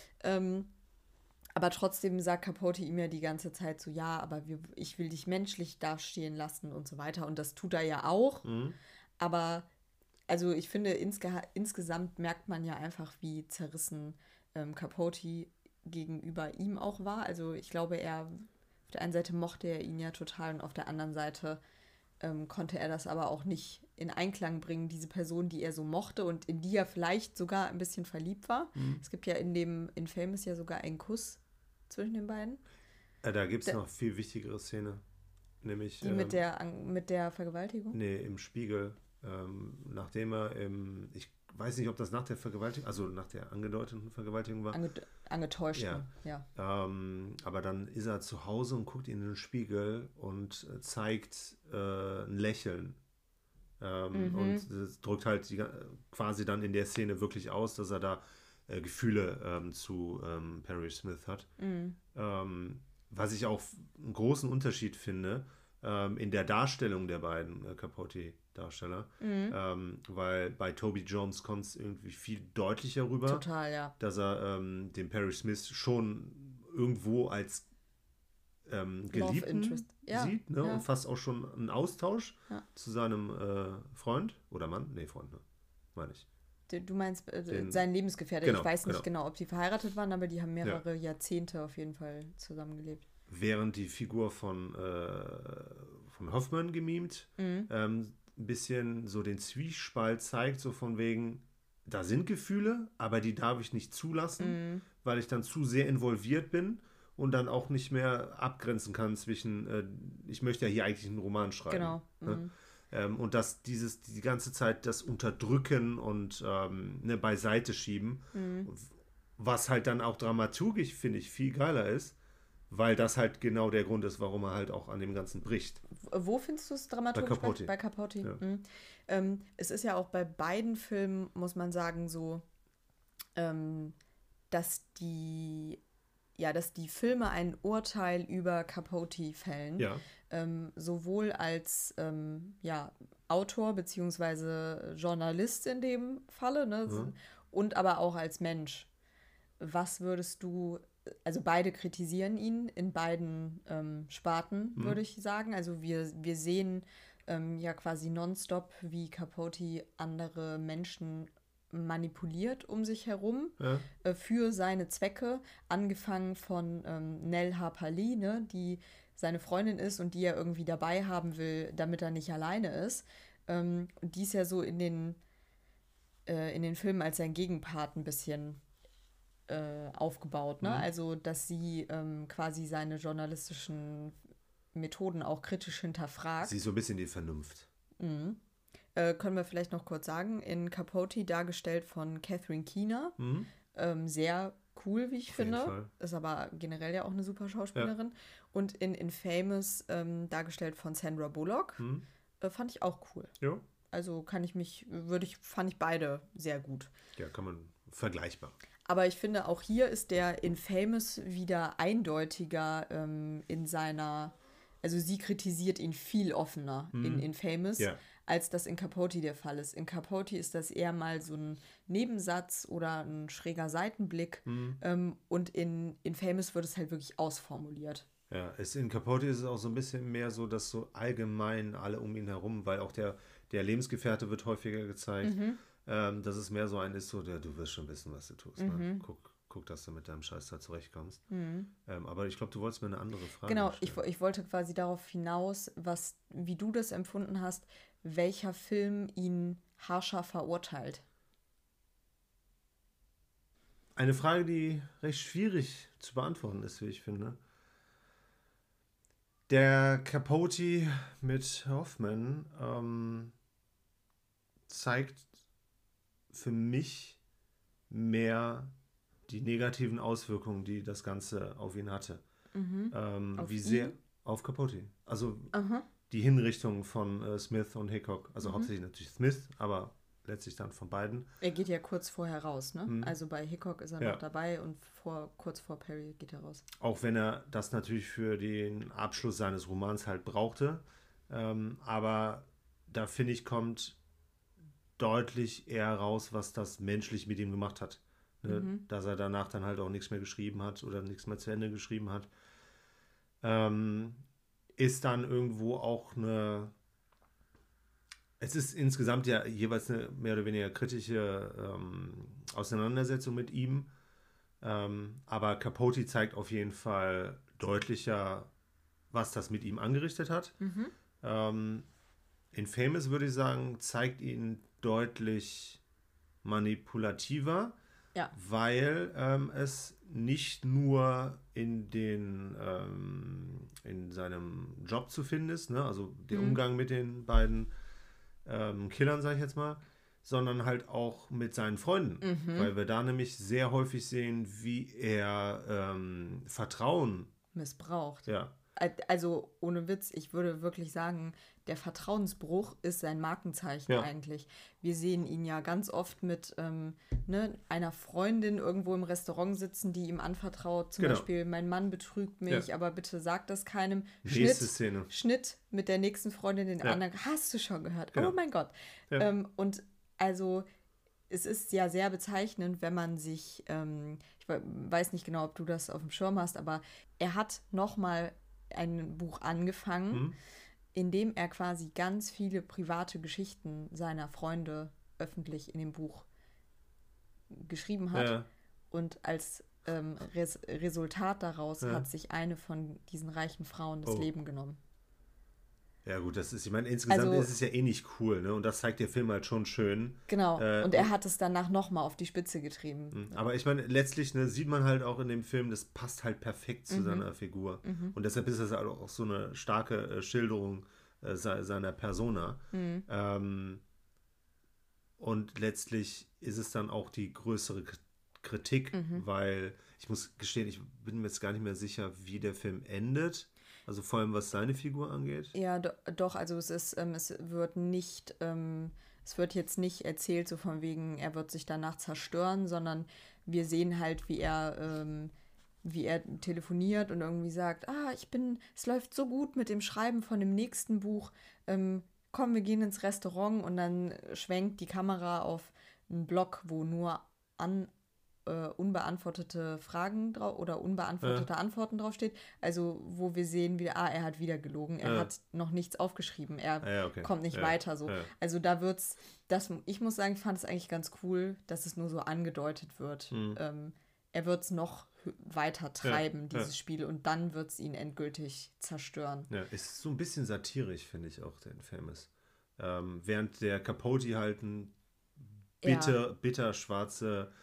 Aber trotzdem sagt Capote ihm ja die ganze Zeit so, ja, aber ich will dich menschlich dastehen lassen und so weiter. Und das tut er ja auch. Aber also ich finde, insgesamt merkt man ja einfach, wie zerrissen Capote gegenüber ihm auch war. Also ich glaube, auf der einen Seite mochte er ihn ja total und auf der anderen Seite konnte er das aber auch nicht in Einklang bringen, diese Person, die er so mochte und in die er vielleicht sogar ein bisschen verliebt war. Es gibt ja in Infamous ja sogar einen Kuss zwischen den beiden. Da gibt es noch viel wichtigere Szene, nämlich die mit der Vergewaltigung? Nee, im Spiegel. Nachdem er ich weiß nicht, ob das nach der Vergewaltigung, also nach der angedeuteten Vergewaltigung war. Angetäuschten, ja. Aber dann ist er zu Hause und guckt in den Spiegel und zeigt ein Lächeln. Und das drückt halt quasi dann in der Szene wirklich aus, dass er da Gefühle zu Perry Smith hat. Was ich auch einen großen Unterschied finde in der Darstellung der beiden Capote-Darsteller, weil bei Toby Jones kommt es irgendwie viel deutlicher rüber, total, ja, dass er den Perry Smith schon irgendwo als Geliebten sieht, ne? Und fast auch schon einen Austausch zu seinem Freund oder Mann, Freund, ne? Meine ich. Du meinst seinen Lebensgefährte. Genau, ich weiß nicht genau, ob die verheiratet waren, aber die haben mehrere Jahrzehnte auf jeden Fall zusammengelebt. Während die Figur von Hoffman gemimt, ein bisschen so den Zwiespalt zeigt, so von wegen, da sind Gefühle, aber die darf ich nicht zulassen, weil ich dann zu sehr involviert bin und dann auch nicht mehr abgrenzen kann zwischen, ich möchte ja hier eigentlich einen Roman schreiben. Genau. Ne? Und dass die ganze Zeit das Unterdrücken und beiseite schieben, was halt dann auch dramaturgisch, finde ich, viel geiler ist, weil das halt genau der Grund ist, warum er halt auch an dem Ganzen bricht. Wo findest du es dramaturgisch? Bei Capote. Ja. Es ist ja auch bei beiden Filmen, muss man sagen, so, dass die Filme ein Urteil über Capote fällen. Ja. Sowohl als Autor bzw. Journalist in dem Falle, ne? Mhm. Und aber auch als Mensch. Was würdest du, also beide kritisieren ihn in beiden Sparten, würde ich sagen. Also wir sehen ja quasi nonstop, wie Capote andere Menschen manipuliert um sich herum für seine Zwecke, angefangen von Nell Harper-Lee, ne, die seine Freundin ist und die er irgendwie dabei haben will, damit er nicht alleine ist. Und die ist ja so in den Filmen als sein Gegenpart ein bisschen aufgebaut, ne? Also, dass sie quasi seine journalistischen Methoden auch kritisch hinterfragt. Sie ist so ein bisschen die Vernunft. Können wir vielleicht noch kurz sagen, in Capote dargestellt von Catherine Keener. Sehr cool, wie ich finde. Fall. Ist aber generell ja auch eine super Schauspielerin. Ja. Und in Infamous dargestellt von Sandra Bullock. Fand ich auch cool. Ja. Also fand ich beide sehr gut. Ja, kann man vergleichbar. Aber ich finde, auch hier ist der Infamous wieder eindeutiger in seiner, also sie kritisiert ihn viel offener in Infamous, als das in Capote der Fall ist. In Capote ist das eher mal so ein Nebensatz oder ein schräger Seitenblick und in Infamous wird es halt wirklich ausformuliert. Ja, in Capote ist es auch so ein bisschen mehr so, dass so allgemein alle um ihn herum, weil auch der Lebensgefährte wird häufiger gezeigt, dass es mehr so ein ist, so, du wirst schon wissen, was du tust. Ne? Guck, dass du mit deinem Scheiß da zurechtkommst. Aber ich glaube, du wolltest mir eine andere Frage stellen. Genau, ich wollte quasi darauf hinaus, wie du das empfunden hast, welcher Film ihn harscher verurteilt. Eine Frage, die recht schwierig zu beantworten ist, wie ich finde. Der Capote mit Hoffman zeigt für mich mehr die negativen Auswirkungen, die das Ganze auf ihn hatte. Auf Capote. Also die Hinrichtung von Smith und Hickok. Also hauptsächlich natürlich Smith, aber letztlich dann von beiden. Er geht ja kurz vorher raus, ne? Also bei Hickok ist er noch dabei und kurz vor Perry geht er raus. Auch wenn er das natürlich für den Abschluss seines Romans halt brauchte. Aber da finde ich, kommt deutlich eher raus, was das menschlich mit ihm gemacht hat. Ne? Dass er danach dann halt auch nichts mehr geschrieben hat oder nichts mehr zu Ende geschrieben hat. Ist dann irgendwo auch es ist insgesamt ja jeweils eine mehr oder weniger kritische Auseinandersetzung mit ihm. Aber Capote zeigt auf jeden Fall deutlicher, was das mit ihm angerichtet hat. Infamous, würde ich sagen, zeigt ihn deutlich manipulativer, weil es nicht nur in seinem Job zu finden ist, ne? Also der Umgang mit den beiden Killern, sage ich jetzt mal, sondern halt auch mit seinen Freunden, weil wir da nämlich sehr häufig sehen, wie er Vertrauen missbraucht. Ja. Also ohne Witz, ich würde wirklich sagen, der Vertrauensbruch ist sein Markenzeichen eigentlich. Wir sehen ihn ja ganz oft mit einer Freundin irgendwo im Restaurant sitzen, die ihm anvertraut, zum Beispiel, mein Mann betrügt mich, aber bitte sag das keinem. Schnitt mit der nächsten Freundin, den anderen, hast du schon gehört? Oh mein Gott. Und also es ist ja sehr bezeichnend, wenn man sich, ich weiß nicht genau, ob du das auf dem Schirm hast, aber er hat nochmal ein Buch angefangen, in dem er quasi ganz viele private Geschichten seiner Freunde öffentlich in dem Buch geschrieben hat. Und als Resultat daraus hat sich eine von diesen reichen Frauen das Leben genommen. Ja gut, ich meine, insgesamt ist es ja eh nicht cool, ne? Und das zeigt der Film halt schon schön. Genau, und er hat es danach nochmal auf die Spitze getrieben. Aber ich meine, letztlich sieht man halt auch in dem Film, das passt halt perfekt zu seiner Figur. Und deshalb ist das halt auch so eine starke Schilderung seiner Persona. Und letztlich ist es dann auch die größere Kritik, weil ich muss gestehen, ich bin mir jetzt gar nicht mehr sicher, wie der Film endet. Also vor allem, was seine Figur angeht. Ja, doch, also es wird nicht, es wird jetzt nicht erzählt, so von wegen, er wird sich danach zerstören, sondern wir sehen halt, wie er telefoniert und irgendwie sagt, es läuft so gut mit dem Schreiben von dem nächsten Buch, komm, wir gehen ins Restaurant und dann schwenkt die Kamera auf einen Blog, wo nur unbeantwortete Fragen oder unbeantwortete Antworten draufsteht. Also, wo wir sehen, er hat wieder gelogen. Er hat noch nichts aufgeschrieben. Er kommt nicht weiter so. Also, da wird's, ich muss sagen, ich fand es eigentlich ganz cool, dass es nur so angedeutet wird. Er wird es noch weiter treiben, dieses Spiel, und dann wird es ihn endgültig zerstören. Ja, ist so ein bisschen satirisch, finde ich auch, der Infamous. Während der Capote halt ein bitter schwarze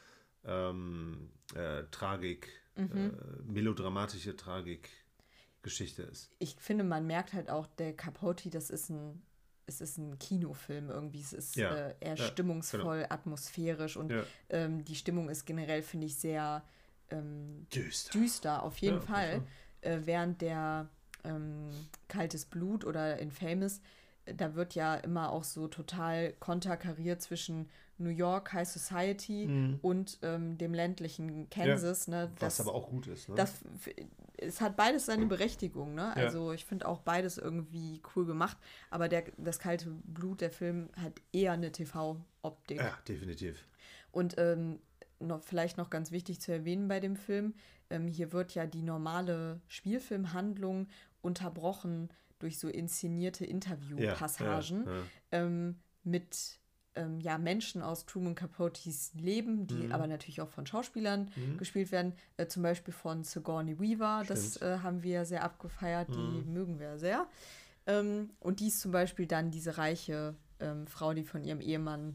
Tragik, melodramatische Tragik-Geschichte ist. Ich finde, man merkt halt auch, der Capote, es ist ein Kinofilm irgendwie. Es ist eher stimmungsvoll, atmosphärisch, und die Stimmung ist generell, finde ich, sehr düster, auf jeden Fall. Während der Kaltes Blut oder Infamous, da wird ja immer auch so total konterkariert zwischen New York, High Society und dem ländlichen Kansas. Ne? Was aber auch gut ist. Ne? Es hat beides seine Berechtigung. Ne? Also ich finde auch beides irgendwie cool gemacht. Aber das Kalte Blut, der Film, hat eher eine TV-Optik. Ja, definitiv. Und vielleicht noch ganz wichtig zu erwähnen bei dem Film, hier wird ja die normale Spielfilmhandlung unterbrochen durch so inszenierte Interviewpassagen mit Menschen aus Truman Capotes Leben, die aber natürlich auch von Schauspielern gespielt werden, zum Beispiel von Sigourney Weaver. Stimmt. Das haben wir sehr abgefeiert, die mögen wir sehr. Und die ist zum Beispiel dann diese reiche Frau, die von ihrem Ehemann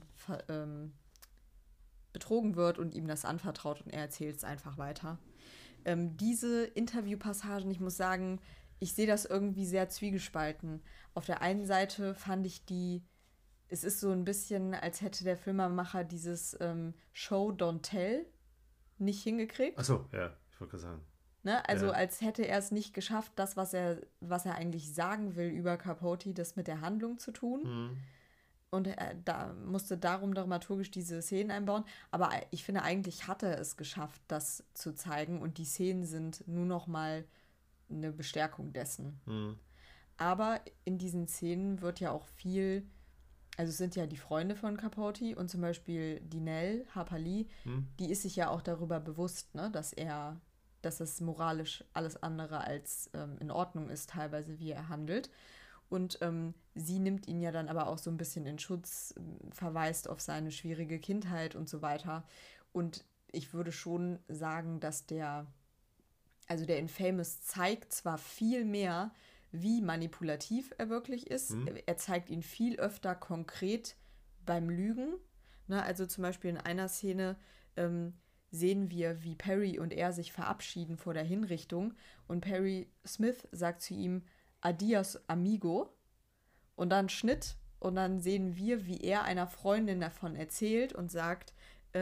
betrogen wird und ihm das anvertraut, und er erzählt es einfach weiter. Diese Interviewpassagen, ich muss sagen, ich sehe das irgendwie sehr zwiegespalten. Auf der einen Seite fand ich es ist so ein bisschen, als hätte der Filmemacher dieses Show Don't Tell nicht hingekriegt. Achso, ja, ich wollte gerade sagen. Ne? Also als hätte er es nicht geschafft, das, was er eigentlich sagen will über Capote, das mit der Handlung zu tun. Und da musste darum dramaturgisch diese Szenen einbauen. Aber ich finde, eigentlich hat er es geschafft, das zu zeigen. Und die Szenen sind nur noch mal eine Bestärkung dessen. Aber in diesen Szenen wird ja auch viel, also es sind ja die Freunde von Capote, und zum Beispiel die Nell, Harper Lee, die ist sich ja auch darüber bewusst, ne, dass es moralisch alles andere als in Ordnung ist, teilweise, wie er handelt. Und sie nimmt ihn ja dann aber auch so ein bisschen in Schutz, verweist auf seine schwierige Kindheit und so weiter. Und ich würde schon sagen, dass der Infamous zeigt zwar viel mehr, wie manipulativ er wirklich ist. Er zeigt ihn viel öfter konkret beim Lügen. Ne, also zum Beispiel in einer Szene sehen wir, wie Perry und er sich verabschieden vor der Hinrichtung. Und Perry Smith sagt zu ihm, Adios, amigo. Und dann Schnitt. Und dann sehen wir, wie er einer Freundin davon erzählt und sagt,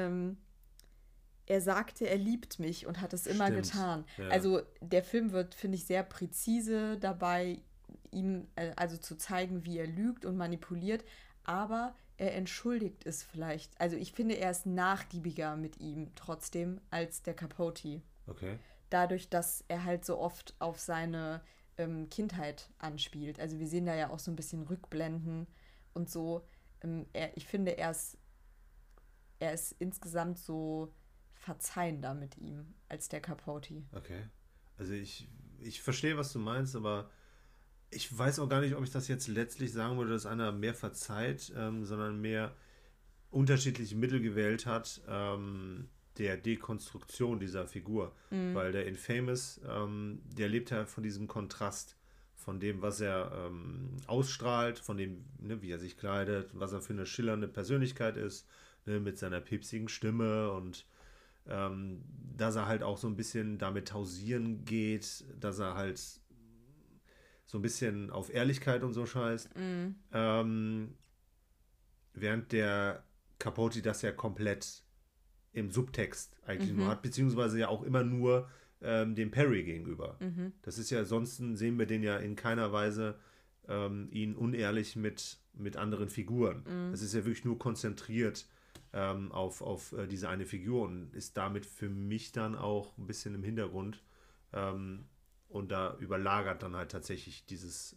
er sagte, er liebt mich und hat es immer getan. Ja. Also der Film wird, finde ich, sehr präzise dabei, ihm also zu zeigen, wie er lügt und manipuliert. Aber er entschuldigt es vielleicht. Also ich finde, er ist nachgiebiger mit ihm trotzdem als der Capote. Okay. Dadurch, dass er halt so oft auf seine Kindheit anspielt. Also wir sehen da ja auch so ein bisschen Rückblenden und so. Ich finde, er ist insgesamt so verzeihender mit ihm als der Capote. Okay. Also ich verstehe, was du meinst, aber ich weiß auch gar nicht, ob ich das jetzt letztlich sagen würde, dass einer mehr verzeiht, sondern mehr unterschiedliche Mittel gewählt hat, der Dekonstruktion dieser Figur. Weil der Infamous, der lebt ja von diesem Kontrast, von dem, was er ausstrahlt, von dem, ne, wie er sich kleidet, was er für eine schillernde Persönlichkeit ist, ne, mit seiner piepsigen Stimme, und dass er halt auch so ein bisschen damit hausieren geht, dass er halt so ein bisschen auf Ehrlichkeit und so scheißt. Während der Capote das ja komplett im Subtext eigentlich nur hat, beziehungsweise ja auch immer nur dem Perry gegenüber. Das ist ja, ansonsten sehen wir den ja in keiner Weise ihn unehrlich mit anderen Figuren. Das ist ja wirklich nur konzentriert auf diese eine Figur und ist damit für mich dann auch ein bisschen im Hintergrund und da überlagert dann halt tatsächlich dieses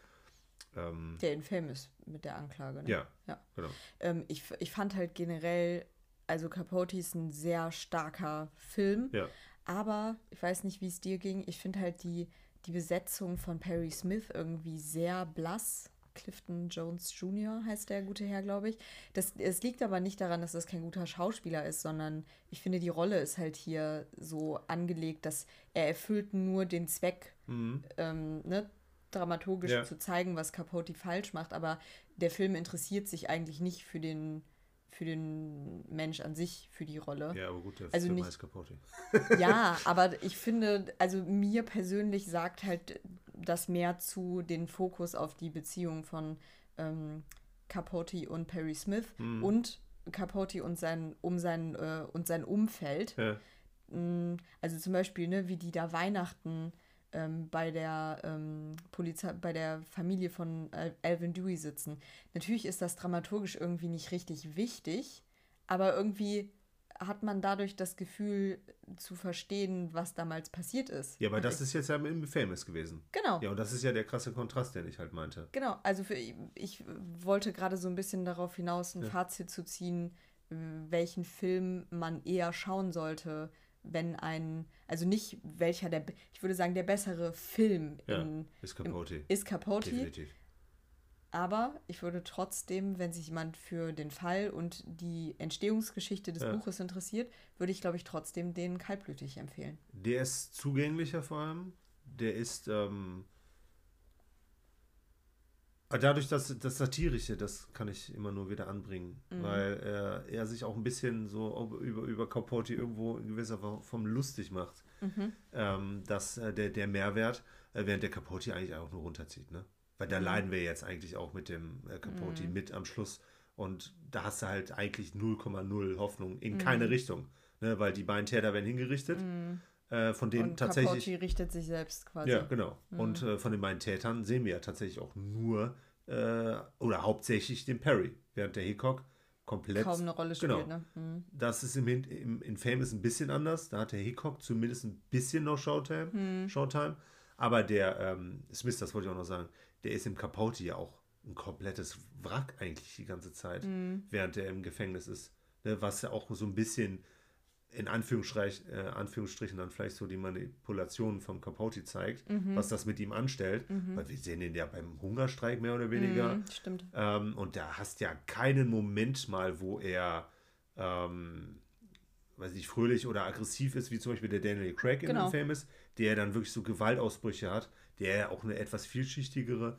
der Infamous mit der Anklage. Ne? Ja, genau. Ich fand halt generell, also Capote ist ein sehr starker Film, aber ich weiß nicht, wie es dir ging. Ich finde halt die Besetzung von Perry Smith irgendwie sehr blass. Clifton Jones Jr. heißt der gute Herr, glaube ich. Es liegt aber nicht daran, dass das kein guter Schauspieler ist, sondern ich finde, die Rolle ist halt hier so angelegt, dass er erfüllt nur den Zweck, dramaturgisch zu zeigen, was Capote falsch macht, aber der Film interessiert sich eigentlich nicht für den Mensch an sich, für die Rolle. Ja, aber gut, der also Film nicht, heißt Capote. Ja, aber ich finde, also mir persönlich sagt halt das mehr zu den Fokus auf die Beziehung von Capote und Perry Smith und Capote und sein Umfeld. Ja. Also zum Beispiel, ne, wie die da Weihnachten bei der Polizei, bei der Familie von Alvin Dewey sitzen. Natürlich ist das dramaturgisch irgendwie nicht richtig wichtig, aber irgendwie hat man dadurch das Gefühl zu verstehen, was damals passiert ist. Ja, aber das ist jetzt ja im Famous gewesen. Genau. Ja, und das ist ja der krasse Kontrast, den ich halt meinte. Genau, also ich wollte gerade so ein bisschen darauf hinaus, ein Fazit zu ziehen, welchen Film man eher schauen sollte, also nicht welcher ich würde sagen, der bessere Film ist Capote. Ist Capote. Definitiv. Aber ich würde trotzdem, wenn sich jemand für den Fall und die Entstehungsgeschichte des Buches interessiert, würde ich, glaube ich, trotzdem den Kaltblütig empfehlen. Der ist zugänglicher vor allem. Der ist dadurch, dass das Satirische, das kann ich immer nur wieder anbringen, weil er sich auch ein bisschen so über Capote irgendwo in gewisser Form lustig macht, dass der Mehrwert, während der Capote eigentlich auch nur runterzieht, ne? Weil da leiden wir jetzt eigentlich auch mit dem Capote mit am Schluss und da hast du halt eigentlich 0,0 Hoffnung in keine Richtung, ne? Weil die beiden Täter werden hingerichtet, von denen und tatsächlich... Capote richtet sich selbst quasi. Ja, genau. Und von den beiden Tätern sehen wir ja tatsächlich auch nur oder hauptsächlich den Perry, während der Hickok komplett... Kaum eine Rolle spielt, ne? Das ist im Famous ein bisschen anders. Da hat der Hickok zumindest ein bisschen noch Showtime. Aber der Smith, das wollte ich auch noch sagen, der ist im Capote ja auch ein komplettes Wrack eigentlich die ganze Zeit, während er im Gefängnis ist. Ne, was ja auch so ein bisschen in Anführungsstrichen dann vielleicht so die Manipulation vom Capote zeigt, was das mit ihm anstellt. Weil wir sehen den ja beim Hungerstreik mehr oder weniger. Stimmt. Und da hast ja keinen Moment mal, wo er weiß nicht, fröhlich oder aggressiv ist, wie zum Beispiel der Daniel Craig in dem Film ist, der dann wirklich so Gewaltausbrüche hat, der ja auch eine etwas vielschichtigere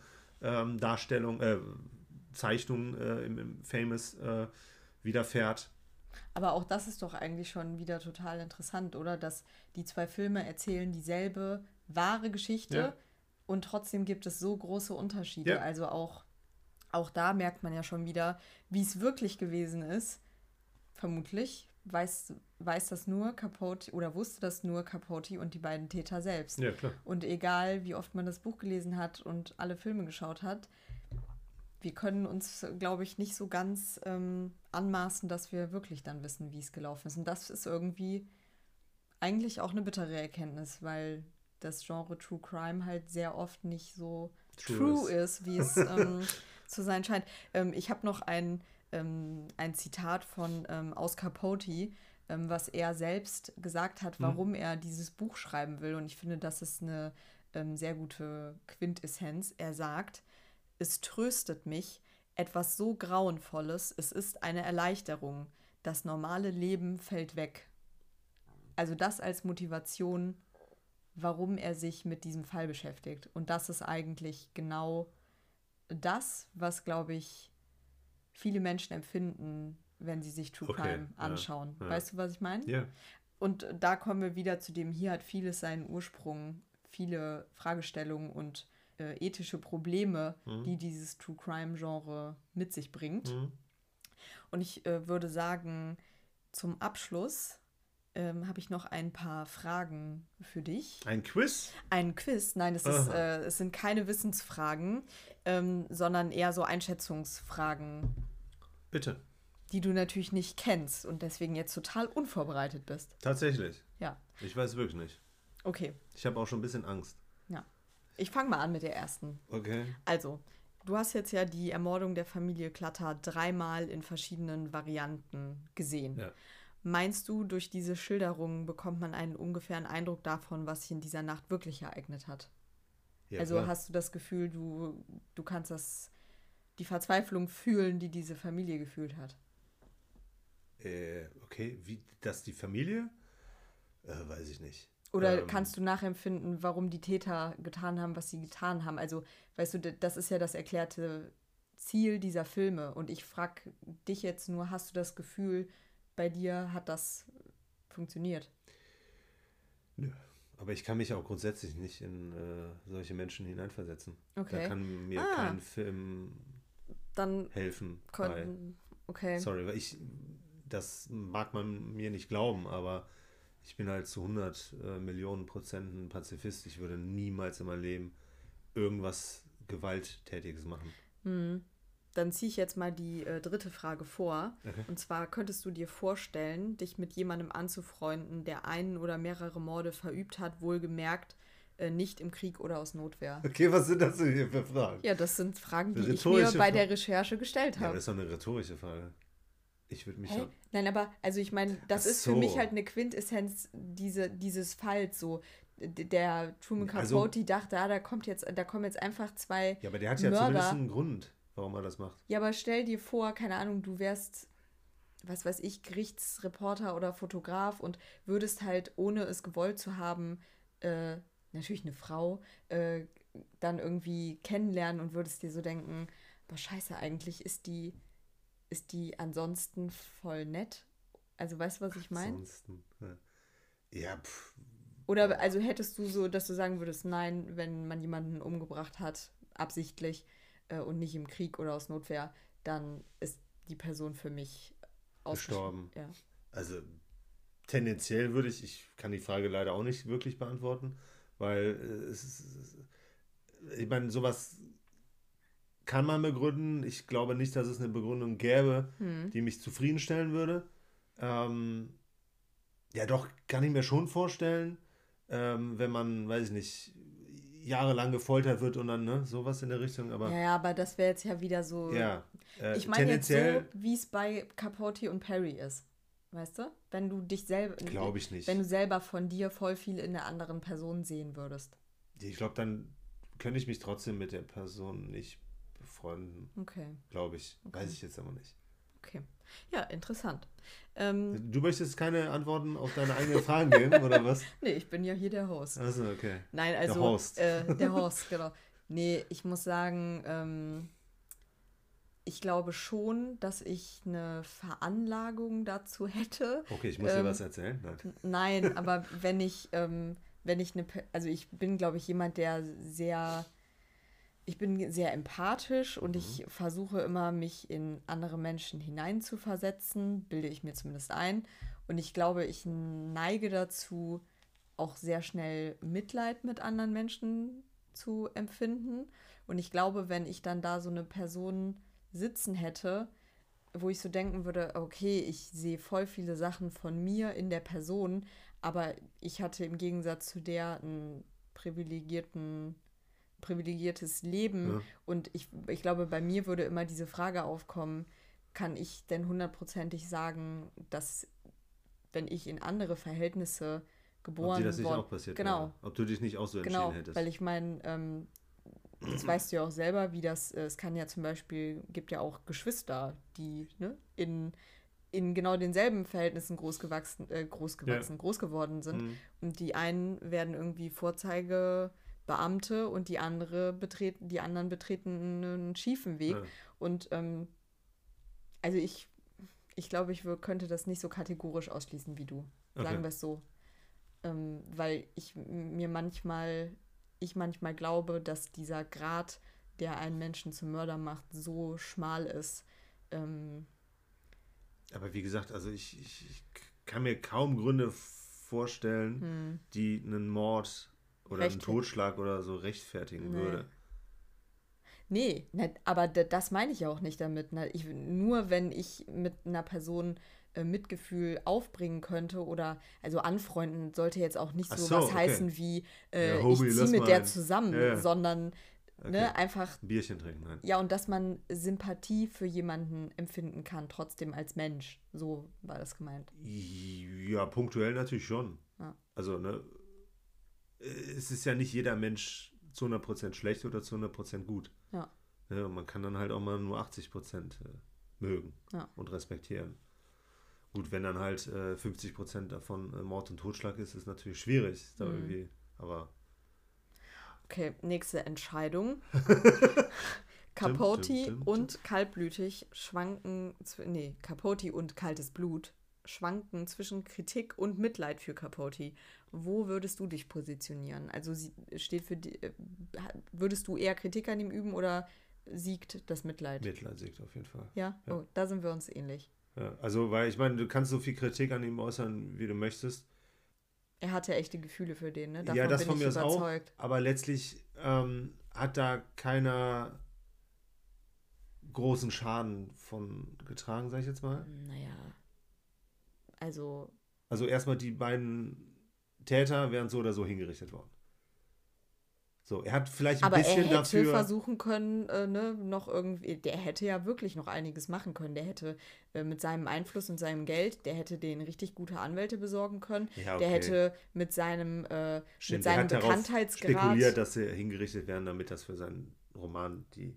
Zeichnung im Famous widerfährt. Aber auch das ist doch eigentlich schon wieder total interessant, oder? Dass die zwei Filme erzählen dieselbe wahre Geschichte und trotzdem gibt es so große Unterschiede. Ja. Also auch da merkt man ja schon wieder, wie es wirklich gewesen ist. Vermutlich weiß das nur Capote oder wusste das nur Capote und die beiden Täter selbst. Ja, klar. Und egal, wie oft man das Buch gelesen hat und alle Filme geschaut hat, wir können uns, glaube ich, nicht so ganz anmaßen, dass wir wirklich dann wissen, wie es gelaufen ist. Und das ist irgendwie eigentlich auch eine bittere Erkenntnis, weil das Genre True Crime halt sehr oft nicht so true ist, wie es zu sein scheint. Ich habe noch ein Zitat aus Capote, was er selbst gesagt hat, warum er dieses Buch schreiben will. Und ich finde, das ist eine sehr gute Quintessenz. Er sagt: Es tröstet mich, etwas so Grauenvolles, es ist eine Erleichterung. Das normale Leben fällt weg. Also das als Motivation, warum er sich mit diesem Fall beschäftigt. Und das ist eigentlich genau das, was, glaube ich, viele Menschen empfinden, wenn sie sich True Crime anschauen. Ja. Weißt du, was ich meine? Ja. Und da kommen wir wieder zu dem, hier hat vieles seinen Ursprung, viele Fragestellungen und ethische Probleme, die dieses True Crime Genre mit sich bringt. Und ich würde sagen, zum Abschluss habe ich noch ein paar Fragen für dich. Ein Quiz? Ein Quiz? Nein, es sind keine Wissensfragen, sondern eher so Einschätzungsfragen. Bitte. Die du natürlich nicht kennst und deswegen jetzt total unvorbereitet bist. Tatsächlich? Ja. Ich weiß wirklich nicht. Okay. Ich habe auch schon ein bisschen Angst. Ja. Ich fange mal an mit der ersten. Okay. Also, du hast jetzt ja die Ermordung der Familie Klatter 3-mal in verschiedenen Varianten gesehen. Ja. Meinst du, durch diese Schilderungen bekommt man einen ungefähren Eindruck davon, was sich in dieser Nacht wirklich erzeugt hat? Ja, also klar. hast du das Gefühl, du kannst die Verzweiflung fühlen, die diese Familie gefühlt hat? Okay, wie das die Familie? Weiß ich nicht. Oder kannst du nachempfinden, warum die Täter getan haben, was sie getan haben? Also, weißt du, das ist ja das erklärte Ziel dieser Filme. Und ich frage dich jetzt nur, hast du das Gefühl, bei dir hat das funktioniert? Nö. Aber ich kann mich auch grundsätzlich nicht in solche Menschen hineinversetzen. Okay. Da kann mir kein Film dann helfen. Okay. Sorry, weil das mag man mir nicht glauben, aber ich bin halt zu 100 Millionen % ein Pazifist. Ich würde niemals in meinem Leben irgendwas Gewalttätiges machen. Dann ziehe ich jetzt mal die dritte Frage vor. Okay. Und zwar, könntest du dir vorstellen, dich mit jemandem anzufreunden, der einen oder mehrere Morde verübt hat, wohlgemerkt nicht im Krieg oder aus Notwehr? Okay, was sind das denn hier für Fragen? Ja, das sind Fragen, die ich mir bei der Recherche gestellt Ja, aber habe. das ist doch eine rhetorische Frage. Ich würde mich doch... Nein, aber, also ich meine, das Ach ist für so. mich halt eine Quintessenz dieses Falls so. Der Truman Also- Capote dachte, da kommen jetzt einfach zwei Ja, aber der hat ja Mörder. zumindest einen Grund, warum er das macht. Ja, aber stell dir vor, keine Ahnung, du wärst, was weiß ich, Gerichtsreporter oder Fotograf und würdest halt, ohne es gewollt zu haben, natürlich eine Frau, dann irgendwie kennenlernen und würdest dir so denken, boah, scheiße, eigentlich ist die ansonsten voll nett. Also weißt du, was ich meine? Ansonsten, ja, Oder also hättest du so, dass du sagen würdest, nein, wenn man jemanden umgebracht hat, absichtlich und nicht im Krieg oder aus Notwehr, dann ist die Person für mich gestorben. Ja. Also tendenziell würde ich kann die Frage leider auch nicht wirklich beantworten, weil ich meine, sowas kann man begründen. Ich glaube nicht, dass es eine Begründung gäbe, die mich zufriedenstellen würde. Ja, doch, kann ich mir schon vorstellen, wenn man, weiß ich nicht, jahrelang gefoltert wird und dann, sowas in der Richtung, aber... Ja, aber das wäre jetzt ja wieder so... Ja, ich meine jetzt so, wie es bei Capote und Perry ist. Weißt du? Wenn du dich selber... Glaube ich nicht. Wenn du selber von dir voll viel in der anderen Person sehen würdest. Ich glaube, dann könnte ich mich trotzdem mit der Person nicht befreunden. Okay. Glaube ich. Okay. Weiß ich jetzt aber nicht. Okay. Ja, interessant. Du möchtest keine Antworten auf deine eigenen Fragen geben, oder was? Nee, ich bin ja hier der Host. Achso, okay. Nein, also... Der Host. Der Host, genau. Nee, ich muss sagen, ich glaube schon, dass ich eine Veranlagung dazu hätte. Okay, ich muss dir was erzählen? Nein. Nein, aber wenn ich also ich bin, glaube ich, jemand, ich bin sehr empathisch und ich versuche immer, mich in andere Menschen hineinzuversetzen, bilde ich mir zumindest ein. Und ich glaube, ich neige dazu, auch sehr schnell Mitleid mit anderen Menschen zu empfinden. Und ich glaube, wenn ich dann da so eine Person sitzen hätte, wo ich so denken würde, okay, ich sehe voll viele Sachen von mir in der Person, aber ich hatte im Gegensatz zu der ein privilegiertes Leben. Ja. Und ich glaube, bei mir würde immer diese Frage aufkommen, kann ich denn 100%ig sagen, dass wenn ich in andere Verhältnisse geboren Ob dir das nicht worden, auch passiert genau, wäre. Ob du dich nicht auch so entschieden hättest. Weil ich meine, das weißt du ja auch selber, wie es kann ja zum Beispiel, gibt ja auch Geschwister, die in genau denselben Verhältnissen groß geworden sind. Und die einen werden irgendwie Vorzeigebeamte und die anderen betreten einen schiefen Weg. Ja. Und also ich glaube, ich könnte das nicht so kategorisch ausschließen wie du. Sagen wir es so. Weil ich manchmal glaube, dass dieser Grad, der einen Menschen zum Mörder macht, so schmal ist. Aber wie gesagt, also ich kann mir kaum Gründe vorstellen, die einen Mord oder einen Totschlag oder so rechtfertigen würde. Nee, aber das meine ich ja auch nicht damit. Nur wenn ich mit einer Person Mitgefühl aufbringen könnte oder, also anfreunden sollte jetzt auch nicht so was heißen wie, Homie, ich ziehe mit der zusammen, sondern einfach ein Bierchen trinken. Nein. Ja, und dass man Sympathie für jemanden empfinden kann, trotzdem als Mensch. So war das gemeint. Ja, punktuell natürlich schon. Ja. Also, ne, es ist ja nicht jeder Mensch zu 100% schlecht oder zu 100% gut. Ja. Ja, man kann dann halt auch mal nur 80% mögen und respektieren. Gut, wenn dann halt 50% davon Mord und Totschlag ist natürlich schwierig. Da irgendwie, aber okay, nächste Entscheidung. Capote und kaltblütig schwanken, Capote und kaltes Blut schwanken zwischen Kritik und Mitleid für Capote. Wo würdest du dich positionieren? Also steht für die, würdest du eher Kritik an ihm üben oder siegt das Mitleid? Mitleid siegt auf jeden Fall. Ja? Oh, da sind wir uns ähnlich. Ja, also, weil ich meine, du kannst so viel Kritik an ihm äußern, wie du möchtest. Er hatte echte Gefühle für den, ne? Davon ja, das bin von ich mir aus überzeugt. auch, aber letztlich hat da keiner großen Schaden von getragen, sag ich jetzt mal. Naja, also erstmal die beiden Täter wären so oder so hingerichtet worden. So, er hat vielleicht ein bisschen dafür... Aber er hätte versuchen können, noch irgendwie... Der hätte ja wirklich noch einiges machen können. Der hätte mit seinem Einfluss und seinem Geld, der hätte denen richtig gute Anwälte besorgen können. Ja, okay. Der hätte mit seinem Bekanntheitsgrad... spekuliert, dass sie hingerichtet werden, damit das für seinen Roman die...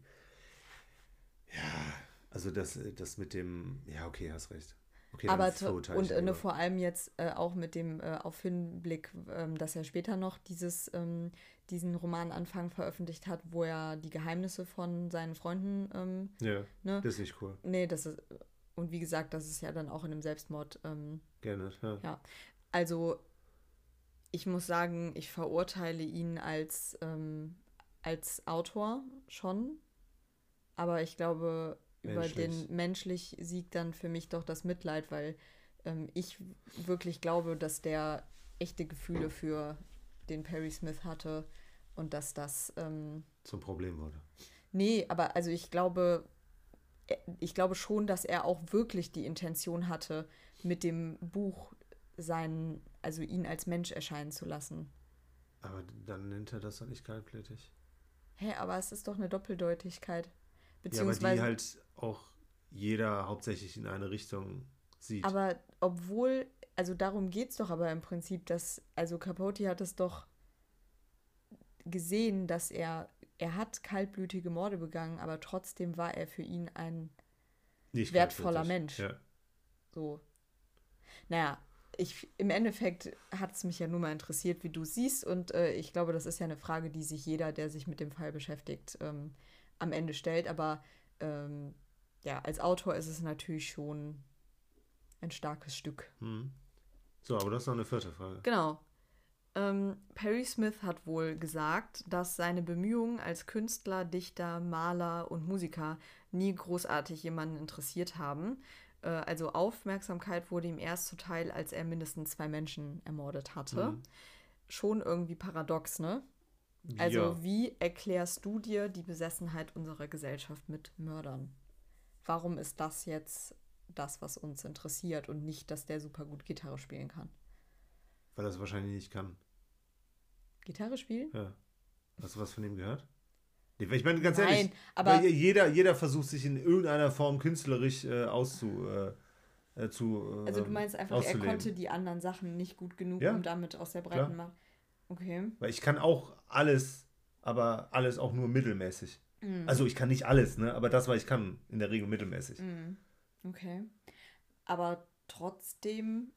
Ja, also das mit dem... Ja, okay, hast recht. Okay, aber vor allem jetzt auch mit dem auf Hinblick, dass er später noch diesen Romananfang veröffentlicht hat, wo er die Geheimnisse von seinen Freunden das ist nicht cool. Nee, das ist, und wie gesagt, das ist ja dann auch in einem Selbstmord gerne, ja. Also ich muss sagen, ich verurteile ihn als Autor schon, aber ich glaube, über den menschlich siegt dann für mich doch das Mitleid, weil ich wirklich glaube, dass der echte Gefühle für den Perry Smith hatte und dass das zum Problem wurde. Nee, aber also ich glaube schon, dass er auch wirklich die Intention hatte, mit dem Buch also ihn als Mensch erscheinen zu lassen. Aber dann nennt er das doch nicht kaltblütig. Aber es ist doch eine Doppeldeutigkeit. Beziehungsweise, aber die halt auch jeder hauptsächlich in eine Richtung sieht. Aber obwohl, also darum geht's doch aber im Prinzip, also Capote hat es doch gesehen, dass er hat kaltblütige Morde begangen, aber trotzdem war er für ihn ein nicht wertvoller Mensch. Ja. So. Naja, im Endeffekt hat es mich ja nur mal interessiert, wie du es siehst, und ich glaube, das ist ja eine Frage, die sich jeder, der sich mit dem Fall beschäftigt, am Ende stellt, aber als Autor ist es natürlich schon ein starkes Stück. So, aber das ist noch eine vierte Frage. Genau. Perry Smith hat wohl gesagt, dass seine Bemühungen als Künstler, Dichter, Maler und Musiker nie großartig jemanden interessiert haben. Also Aufmerksamkeit wurde ihm erst zuteil, als er mindestens 2 Menschen ermordet hatte. Schon irgendwie paradox, ne? Also ja. Wie erklärst du dir die Besessenheit unserer Gesellschaft mit Mördern? Warum ist das jetzt das, was uns interessiert und nicht, dass der super gut Gitarre spielen kann? Weil er es wahrscheinlich nicht kann. Gitarre spielen? Ja. Hast du was von ihm gehört? Nee, ich meine, ganz ehrlich, aber jeder versucht sich in irgendeiner Form künstlerisch also du meinst einfach, er konnte die anderen Sachen nicht gut genug, um damit aus der breiten Macht. Okay. Weil ich kann auch alles, aber alles auch nur mittelmäßig. Also ich kann nicht alles, ne? Aber das, was ich kann, in der Regel mittelmäßig. Okay. Aber trotzdem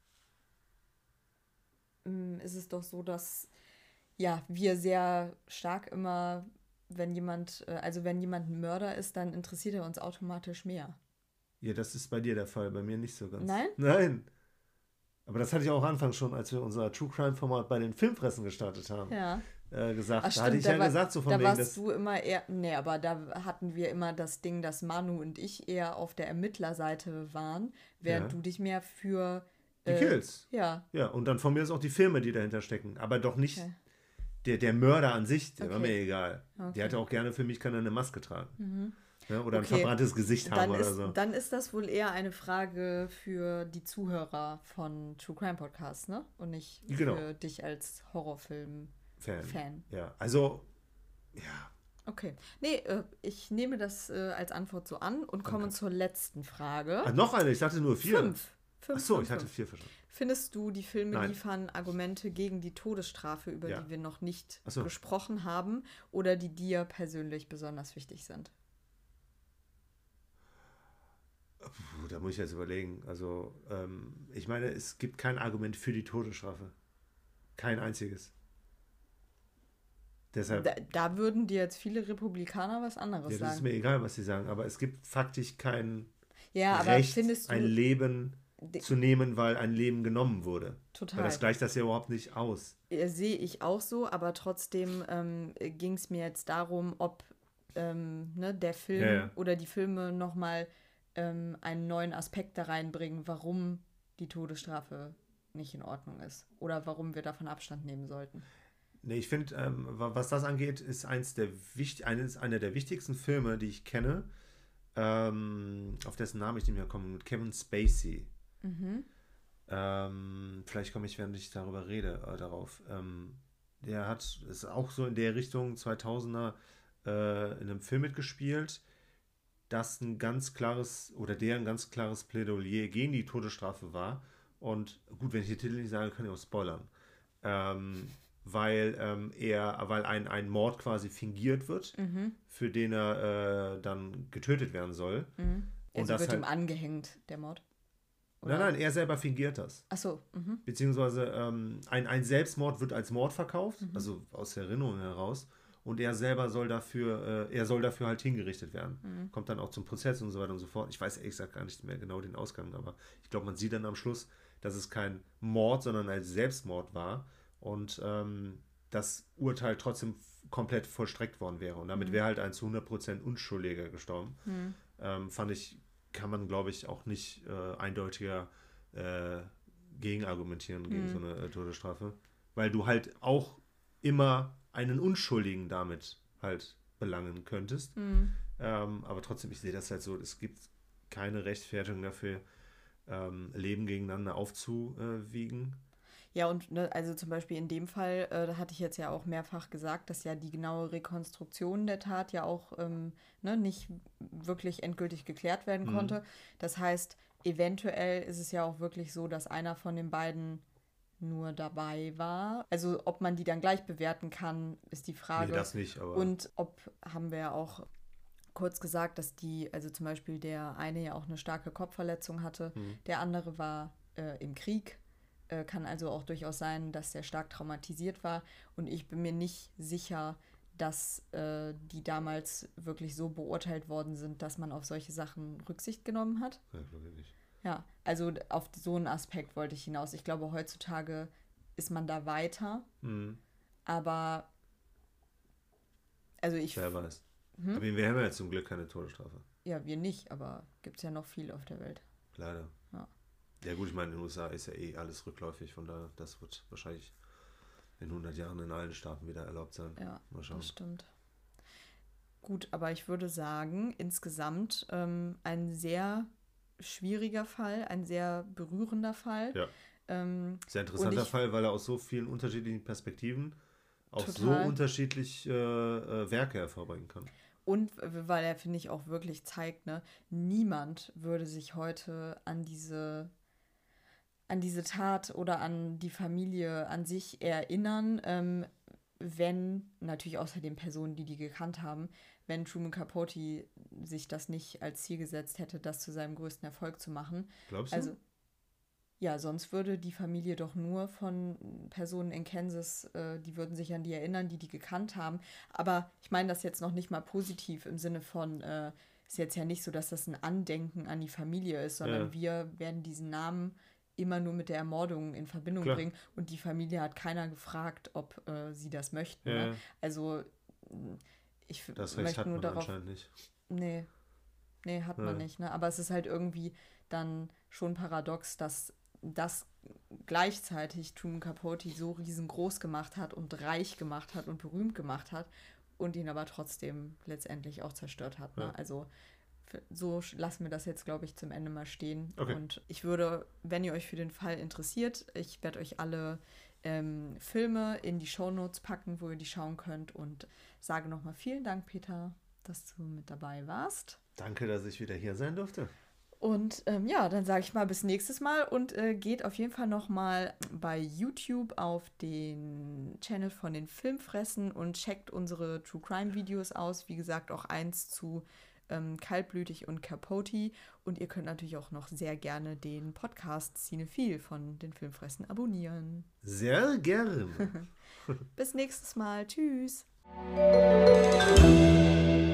ist es doch so, dass wir sehr stark immer, wenn jemand ein Mörder ist, dann interessiert er uns automatisch mehr. Ja, das ist bei dir der Fall, bei mir nicht so ganz. Nein? Nein. Aber das hatte ich auch anfangs schon, als wir unser True Crime Format bei den Filmfressen gestartet haben. Ja. Gesagt. Ach, stimmt, da hatte ich gesagt, so von da wegen, warst du immer eher, aber da hatten wir immer das Ding, dass Manu und ich eher auf der Ermittlerseite waren, während du dich mehr für Die Kills. Ja. Ja, und dann von mir ist auch die Filme, die dahinter stecken. Aber doch nicht Okay. der Mörder an sich, der war Okay. mir egal. Okay. Der hatte auch gerne, für mich kann er eine Maske tragen. Mhm. Ja, oder ein Okay. verbranntes Gesicht haben oder so. Dann ist das wohl eher eine Frage für die Zuhörer von True Crime Podcasts, ne? Und nicht Genau. für dich als Horrorfilm-Fan. Ja, also, ja. Okay. Nee, ich nehme das als Antwort so an und komme zur letzten Frage. Ah, noch eine, ich dachte nur 4. 5. Achso, ich hatte 4 verstanden. Findest du, die Filme Nein. liefern Argumente gegen die Todesstrafe, über Ja. die wir noch nicht Ach so. gesprochen haben oder die dir persönlich besonders wichtig sind? Puh, da muss ich jetzt überlegen. Also, ich meine, es gibt kein Argument für die Todesstrafe. Kein einziges. Deshalb, Da würden dir jetzt viele Republikaner was anderes ja, das ist sagen. mir egal, was sie sagen, aber es gibt faktisch kein Ja, aber Recht, findest ein du Leben zu nehmen, weil ein Leben genommen wurde. total. Weil das gleicht das ja überhaupt nicht aus. Sehe ich auch so, aber trotzdem ging es mir jetzt darum, ob der Film oder die Filme nochmal einen neuen Aspekt da reinbringen, warum die Todesstrafe nicht in Ordnung ist oder warum wir davon Abstand nehmen sollten. Nee, ich finde, was das angeht, ist einer der wichtigsten Filme, die ich kenne, auf dessen Namen ich nicht mehr komme, mit Kevin Spacey. Mhm. Vielleicht komme ich, während ich darüber rede, darauf. Der ist auch so in der Richtung 2000er in einem Film mitgespielt, der ein ganz klares Plädoyer gegen die Todesstrafe war. Und gut, wenn ich den Titel nicht sage, kann ich auch spoilern. Weil ein Mord quasi fingiert wird, für den er dann getötet werden soll. Mhm. Und Also das wird halt, ihm angehängt, der Mord? Oder? nein, er selber fingiert das. Ach so. Mhm. Beziehungsweise ein Selbstmord wird als Mord verkauft, also aus der Erinnerung heraus. Und er selber soll dafür halt hingerichtet werden. Kommt dann auch zum Prozess und so weiter und so fort. Ich weiß ehrlich gesagt gar nicht mehr genau den Ausgang, aber ich glaube, man sieht dann am Schluss, dass es kein Mord, sondern ein Selbstmord war und das Urteil trotzdem komplett vollstreckt worden wäre. Und damit wäre halt ein zu 100% Unschuldiger gestorben. Kann man, glaube ich, auch nicht eindeutiger gegenargumentieren gegen so eine Todesstrafe. Weil du halt auch immer einen Unschuldigen damit halt belangen könntest. Aber trotzdem, ich sehe das halt so, es gibt keine Rechtfertigung dafür, Leben gegeneinander aufzuwiegen. Ja, und also zum Beispiel in dem Fall, da hatte ich jetzt ja auch mehrfach gesagt, dass ja die genaue Rekonstruktion der Tat ja auch nicht wirklich endgültig geklärt werden konnte. Das heißt, eventuell ist es ja auch wirklich so, dass einer von den beiden nur dabei war. Also ob man die dann gleich bewerten kann, ist die Frage. Nee, das nicht, aber... Und haben wir ja auch kurz gesagt, dass also zum Beispiel der eine ja auch eine starke Kopfverletzung hatte, der andere war im Krieg. Kann also auch durchaus sein, dass der stark traumatisiert war. Und ich bin mir nicht sicher, dass die damals wirklich so beurteilt worden sind, dass man auf solche Sachen Rücksicht genommen hat. Ja, wirklich nicht. Ja, also auf so einen Aspekt wollte ich hinaus. Ich glaube, heutzutage ist man da weiter. Aber also Wer weiß. Aber wir haben ja zum Glück keine Todesstrafe. Ja, wir nicht, aber gibt es ja noch viel auf der Welt. Leider. Ja. Ja gut, ich meine, in den USA ist ja alles rückläufig, von daher, das wird wahrscheinlich in 100 Jahren in allen Staaten wieder erlaubt sein. Ja, mal schauen. Das stimmt. Gut, aber ich würde sagen, insgesamt ein sehr schwieriger Fall, ein sehr berührender Fall. Ja. Sehr interessanter Fall, weil er aus so vielen unterschiedlichen Perspektiven auch so unterschiedlich Werke hervorbringen kann. Und weil er, finde ich, auch wirklich zeigt, niemand würde sich heute an diese Tat oder an die Familie an sich erinnern, wenn, natürlich außer den Personen, die gekannt haben, wenn Truman Capote sich das nicht als Ziel gesetzt hätte, das zu seinem größten Erfolg zu machen. Glaubst du? Also, ja, sonst würde die Familie doch nur von Personen in Kansas, die würden sich an die erinnern, die gekannt haben. Aber ich meine das jetzt noch nicht mal positiv im Sinne von, ist jetzt ja nicht so, dass das ein Andenken an die Familie ist, sondern wir werden diesen Namen immer nur mit der Ermordung in Verbindung bringen. Und die Familie hat keiner gefragt, ob sie das möchten. Ja. Ne? Also ich das Recht möchte hat nur man darauf... anscheinend nicht. Nee, hat man nicht. Ne? Aber es ist halt irgendwie dann schon paradox, dass dass gleichzeitig Truman Capote so riesengroß gemacht hat und reich gemacht hat und berühmt gemacht hat und ihn aber trotzdem letztendlich auch zerstört hat. Ne? Ja. Also so lassen wir das jetzt, glaube ich, zum Ende mal stehen. Okay. Und ich würde, wenn ihr euch für den Fall interessiert, ich werde euch alle Filme in die Shownotes packen, wo ihr die schauen könnt und sage nochmal vielen Dank, Peter, dass du mit dabei warst. Danke, dass ich wieder hier sein durfte. Und ja, dann sage ich mal bis nächstes Mal und geht auf jeden Fall nochmal bei YouTube auf den Channel von den Filmfressen und checkt unsere True Crime Videos aus. Wie gesagt, auch eins zu Kaltblütig und Capote. Und ihr könnt natürlich auch noch sehr gerne den Podcast Cinephil von den Filmfressen abonnieren. Sehr gerne. Bis nächstes Mal. Tschüss.